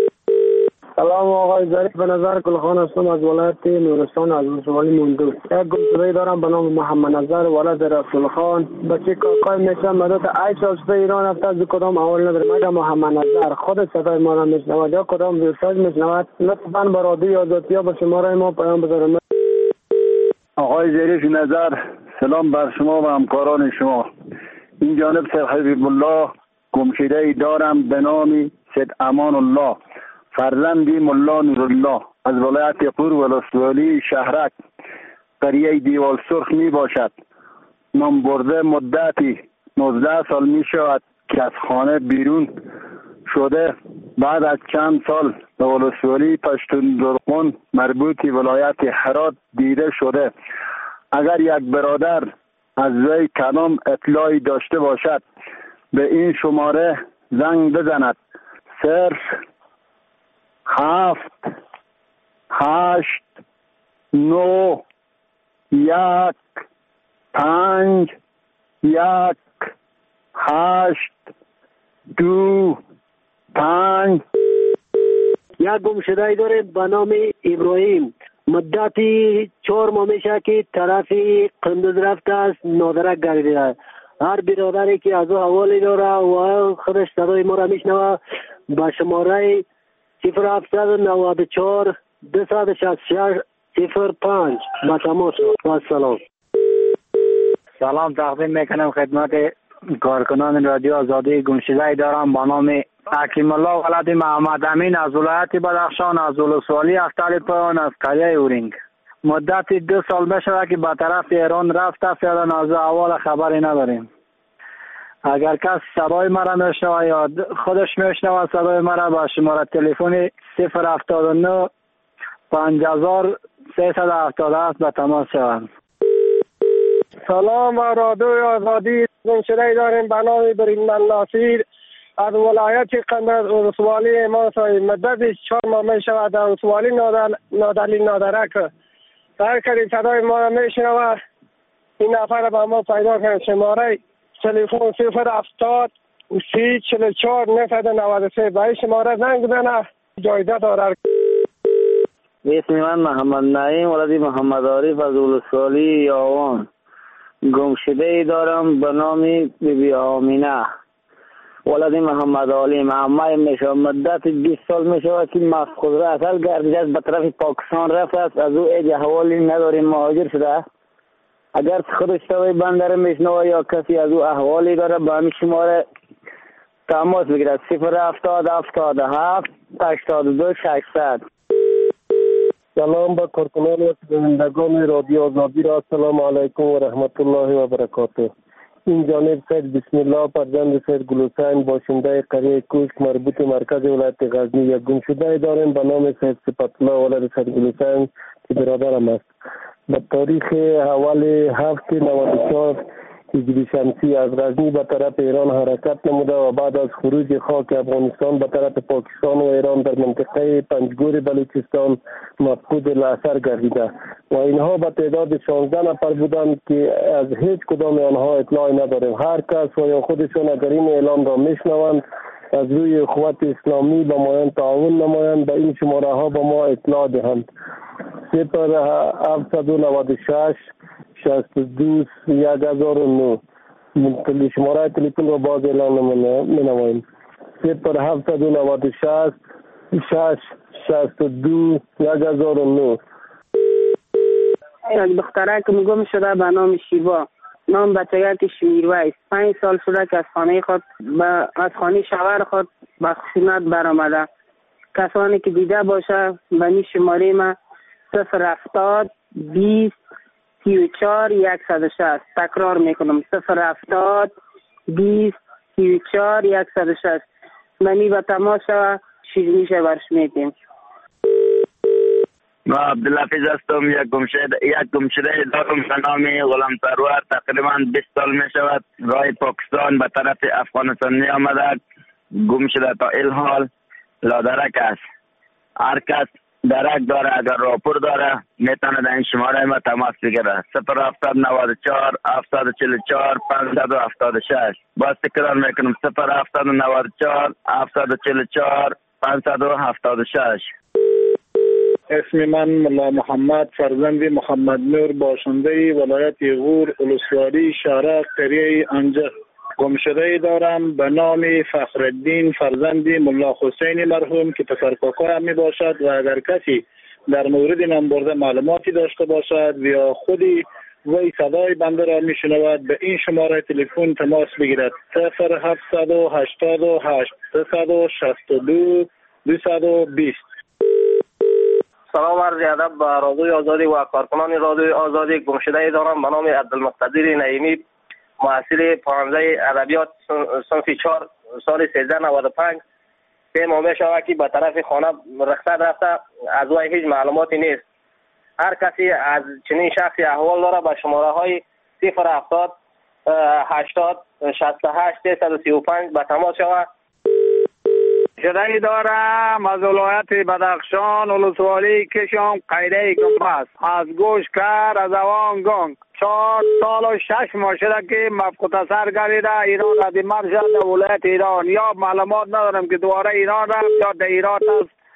سلام آقای ظریف، به نظر گلخان هستم از ولایت نورستان از ولسوالی موندو. یک گمشده دارم به نام محمد نظر ولد رسول خان. بچه کاکای میشم مدت هشت سال شده ایران رفته، از کدام احوال نداره. مگه محمد نظر خود صدای ما را میشنود یا کدام دوستاش میشنود لطفاً به رادیو آزادی به شماره ما پیام بذارم. آقای ظریف نظر، سلام بر شما و همکاران شما. این جانب سید حبیب الله گمشده دارم به نام سید امان الله فرزندی ملا نورالله از ولایت قور ولسوالی شهرک قریه دیوال سرخ می باشد. من برده مدتی نوزده سال می شود که از خانه بیرون شده. بعد از چند سال به ولسوالی پشتون درقون مربوطی ولایت هرات دیده شده. اگر یک برادر از وی کدام اطلاعی داشته باشد به این شماره زنگ بزند. صرف هفت هشت نو یک پنج یک هشت دو پنج. یک گمشده داره به نام ابراهیم، مدتی چهار ماه میشه که طرف قندوز رفته است، نادرک گردیده. هر برادری که از او حوالی داره و خودش صدای ما را میشنوه به شماره صفر هفتصد و نود و چهار دویست و شصت و شش صفر پنج با تماس. و سلام. سلام تقدیم میکنم خدمت کارکنان رادیو آزادی. گمشده دارم به نام حکیم الله ولد محمد امین از ولایت بدخشان، از ولسوالی افتال پایان، از قریه اورینگ. مدت دو سال بشه که به طرف ایران رفته، فعلا از اول خبری نداریم. اگر کس صدای مرا میشنوه یا خودش میشنوه صدای مرا با شماره تلفن صفر هفتاد و نه پنج هزار سیصد و هفتاد و هفت به تماس شوند. سلام و رادیو آزادی. گمشده داریم به نام بریندن ناصیر از ولایت قندوز، ولسوالی امام صاحب. مدت چهار ماه می شود در ولسوالی نادرلی نادرک. هر کسی صدای ما را می شنوه این نفر به ما پیدا کنه. شماره تلفن صفر هفتاد سی چهل و چهار نهصد و نود و سه. به این شماره زنگ بزنه، جایزه داره. اسم من محمد نعیم ولد محمد عارف از ولسوالی یاوان. گمشده دارم به نام بی بی آمینه ولد محمد علی. معمای میشه مدت بیست سال میشه که مفقود را اصل گردیده است، به طرف پاکستان رفت است. از او ایج احوالی نداریم، مهاجر شده. اگر خودش سوی بندر میشنوه یا کسی از او احوالی داره به همین شماره تماس بگیرد. صفر هفتاد هفتاد و هفت هشتاد و دو ششصد. سلام به کارکنان و شنوندگان رادیو آزادی را. السلام علیکم و رحمت الله و برکاته. این جانب سید بسم الله فرزند سید گلوسین باشنده قریه کوشک مربوط مرکز ولایت غزنی. یک گمشده داریم به نام سید صفت الله ولد سید گلوسین که برادرم است. به تاریخ اول هفت نود و چهار هجری شمسی از غزنی به طرف ایران حرکت نموده و بعد از خروج خاک افغانستان به طرف پاکستان و ایران در منطقه پنجگور بلوچستان مفقود الاثر گردیده و اینها به تعداد شانزده نفر بودند که از هیچ کدام آنها اطلاعی نداریم. هر کس و یا خودشان اگر این اعلام را میشنوند از روی اخوت اسلامی به مایان تعاون نمایند، به این شماره ها به ما اطلاع دهند. صفر هفتصد و نود و شش شصت و دو یک هزار و نه. شماره تلفن را باز اعلان می نماییم. صفر هفتصد و نود و شش شش شصت و دو یک هزار و نه. یک دختره که گم شده به نام شیوا، نام بچگک شمیرویس. پنج سال شده که از خانه خود با از خانه شوهر خود به خشونت برآمده. کسانی که دیده باشه به این شماره ما صفر هفتاد بیست سی و چهار یکصد و شصت. تکرار میکنم صفر هفتاد بیست سی و چهار یکصد و شصت. منی به تماس شوه شیرینیشه برش میتیم. ما عبدالحفیظ هستم. یک گمشده یک گمشده دارم به نام غلام سرور. تقریبا بیست سال می شود راه پاکستان به طرف افغانستان می آمده. گمشده تا الحال لادرک است. هر کس درک داره اگر راپور داره میتونه در این شماره ما تماس بگیره. صفر هفتاد نود و چهار هفتصد و چهل و چهار پانصد و هفتاد و شش. باز تکرار میکنم صفر هفتاد نود و چهار هفتصد و چهل و چهار پانصد و هفتاد و شش. اسم من ملا محمد فرزند محمد نور باشنده ولایت غور ولسوالی شهر قریه انجه. گمشده دارم به نام فخرالدین فرزند ملا حسین مرحوم که پسرکاکا می باشد و اگر کسی در مورد نام برده معلوماتی داشته باشد یا خودی وی صدای بنده را می شنود به این شماره تلفن تماس بگیرد. صفر هفتصد و هشتاد و هشت سیصد و شصت و دو دویست و بیست. سلام عرض ادب به رادیو آزادی و کارکنان رادیو آزادی. گمشده دارم به نام عبدالمقتدر نعیمی، محصل پانزده ادبیات صنف چهار سال سیزده نود و پنج. سه ماه می شود که به طرف خانه رخصت رفته، از وی هیچ معلوماتی نیست. هر کسی از چنین شخصی احوال داره به شماره های صفر هفتاد هشتاد شصت و هشت سیصد و سی و پنج به تماس شود. شدهی دارم از ولایت بدخشان ولسوالی کشم قیده گنبست از گوش کر از اوان گنگ. چهار سال و شش ماه شده که مفقود اثر گردیده. ایران ردیمت شد در ولایت ایران. یا معلومات ندارم که دوباره ایران رفت یا در ایران است.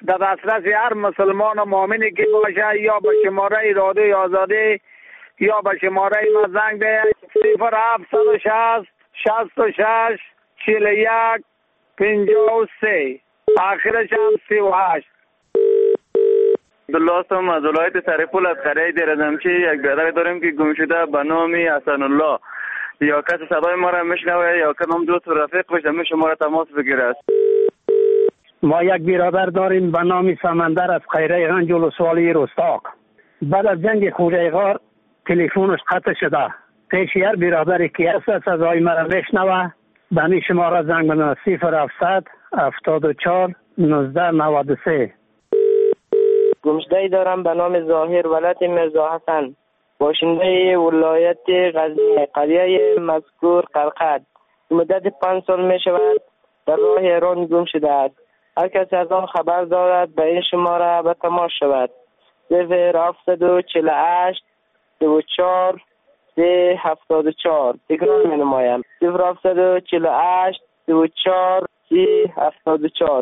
در دسترس هر مسلمان و مؤمنی که باشه یا به شماره رادیوی آزادی یا به شماره ما زنگ ده صفر هفت و شصت شصت و شش چهل و یک پنجاه و سه آخرش هم سی و هشت. عبدالله هستم از ولایت سرپول از قریه دیرزمچی. یک برادر داریم که گم شده به نام حسن الله. یا کسی صدای ما را میشنوه یا کدام دوست و رفیق باشه میشه ما را تماس بگیره. ما یک برادر داریم به نام سمندر از قریه غنج ولسوالی رستاق. بعد از جنگ خوجه غار تلفنش قطع شده. پیش هر برادری که هست صدای ما را میشنوه به می شماره زنگ بزنه صفر هفتصد هفتاد و چهار نوزده نود و سه. گمشده‌ای دارم به نام ظاهر ولد مرزا حسن، باشنده ولایت غزنی، قریه مذکور قرقد. مدت پنج سال می شود در راه ایران گم شده است. هر کسی از آن خبر دارد به این شماره به تماس شود. صفر هفتصد و چهل و هشت دو و چهار سه هفتاد و چهار. تکرار می نمایم صفر هفتصد و چهل و هشت دو و چهار سه هفتاد و چهار.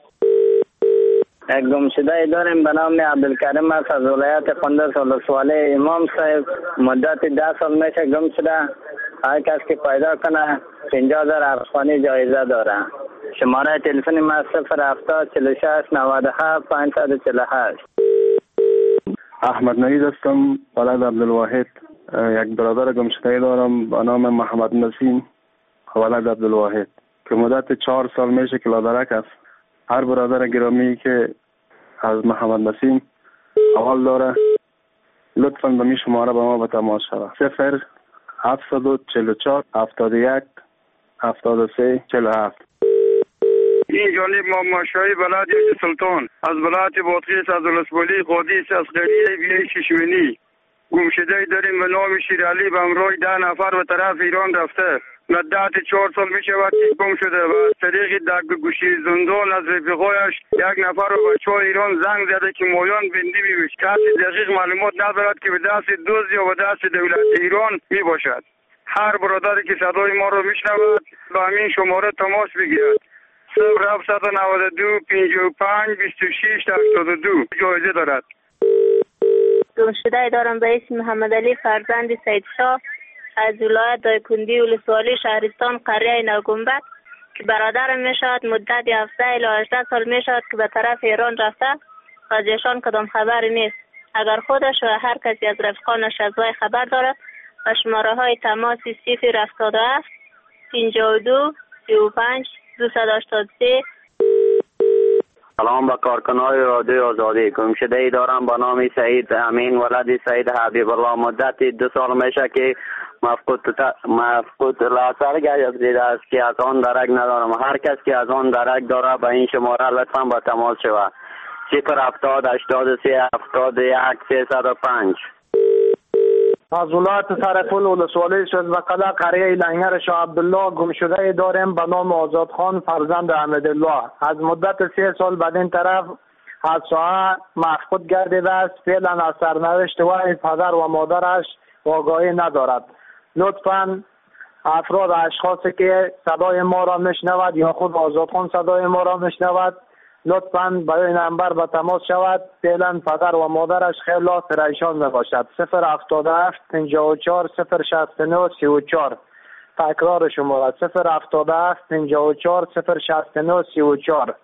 یک گمشده داریم به نام عبدالکریم است از ولایت قندوز ولسوالی. امام صاحب مدت ده سال میشه گم شده. هر کس که پیدا کنه پنجاه هزار افغانی جایزه داره. شماره تلفن ما صفر هفتاد چهل و شش نود و هفت پانصد و چهل و هشت. احمد نعید هستم ولد عبدالواحد. یک برادر گمشده دارم به نام محمد نسیم ولد عبدالواحد که مدت چهار سال میشه که لادرک است. هر برادر گرامی که از محمد نسیم حوال داره لطفاً به می شماره به ما به تماس شود. صفر هفتصد و چهل و چهار هفتاد و یک هفتاد و سه چهل و هفت. این جانب محمد شاهی بلد سلطان از ولایت بادغیس از ولسوالی قادیس از قریه بیای ششمینی. گمشده داریم به نام شیرعلی به همراه ده نفر به طرف ایران رفته. مدت چهار سال می شود که گم شده و از طریق دگ گوشی زندان از رفیقایش یک نفر و بچه های ایران زنگ زده که مایان بندی می بشت. کسی دقیق معلومات ندارد که به دست دوز یا به دست دولت ایران می باشد. هر برادری که صدای ما رو می شنود به همین شماره تماس بگیرد. صفر هفتصد و نود و دو پنجاه و پنج بیست و شش هشتاد و دو جایزه دارد. گمشده دارم به اسم محمد علی فرزند سید شاه از ولایت دایکندی ولسوالی شهرستان قریه نوگنبد که برادرم می شود. مدت هفده الی هجده سال می شود که به طرف ایران رفته و از ایشان کدام خبری نیست. اگر خودش و هر کسی از رفقانش از وی خبر دارد و شماره های تماس صفر هفتاد و هفت پنجاه و دو سی و پنج دویست و هشتاد و سه. سلام به کارکنان رادیوی آزادی. گمشده ای دارم به نام سعید امین ولد سعید حبیب الله. مدت دو سال میشه که مفقود مفقود لاثر گردیده است که از آن درک ندارم. هر کس که از آن درک داره به این شماره لطفا با تماس شود. صفر هفتاد هشتاد و سه هفتاد و یک سیصد و پنج. از ولایت سرپول ولسوالی شزبقله قریه لنگر شاه عبدالله گمشده داریم به نام آزاد خان فرزند احمدالله. از مدت سه سال بعد این طرف از ساعه مفقود گردیده است. فعلا از سرنوشت وی پدر و مادرش آگاهی ندارد. لطفاً افراد اشخاصی که صدای ما را میشنود یا خود آزاد خان صدای ما را میشنود لطفاً با این نمبر به تماس شود. فعلا پدر و مادرش خیلی پریشان میباشد. صفر هفتاد و هفت پنجاه و چهار صفر شصت و نه سی و چهار. تکرار شماره صفر هفتاد و هفت پنجاه و چهار صفر شصت و نه سی و چهار.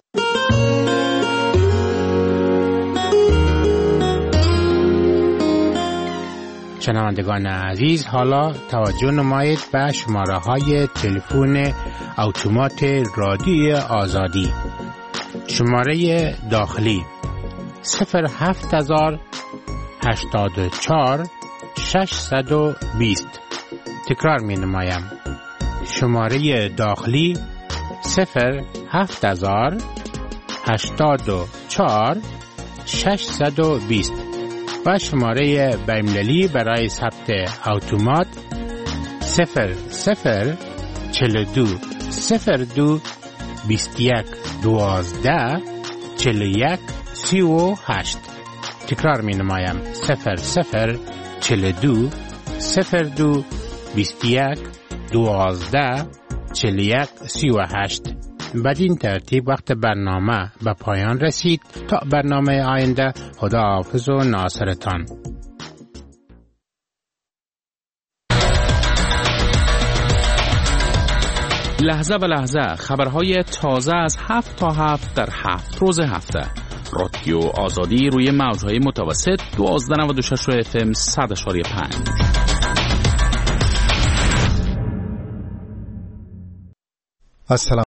شنوندگان عزیز، حالا توجه نمایید به شماره های تلفن اتومات رادیوی آزادی. شماره داخلی صفر هفت هزار هشتاد و چهار ششصد و بیست. تکرار می نمایم. شماره داخلی صفر هفت هزار هشتاد و چهار ششصد و بیست و شماره بین‌المللی برای ثبت اتومات صفر صفر چهل و دو صفر دو بیست و یک دوازده چهل و یک سی و هشت. تکرار می نمایم. صفر صفر چهل و دو صفر دو بیست و یک دوازده چهل و یک سی و هشت. بدین ترتیب وقت برنامه به پایان رسید. تا برنامه آینده، خداحافظ و ناصرتان. لحظه به لحظه خبرهای تازه از هفت تا هفت در هفت روز هفته. رادیو آزادی روی موجهای متوسط دوازده نود و شش اف ام صد اشاری پنج. السلام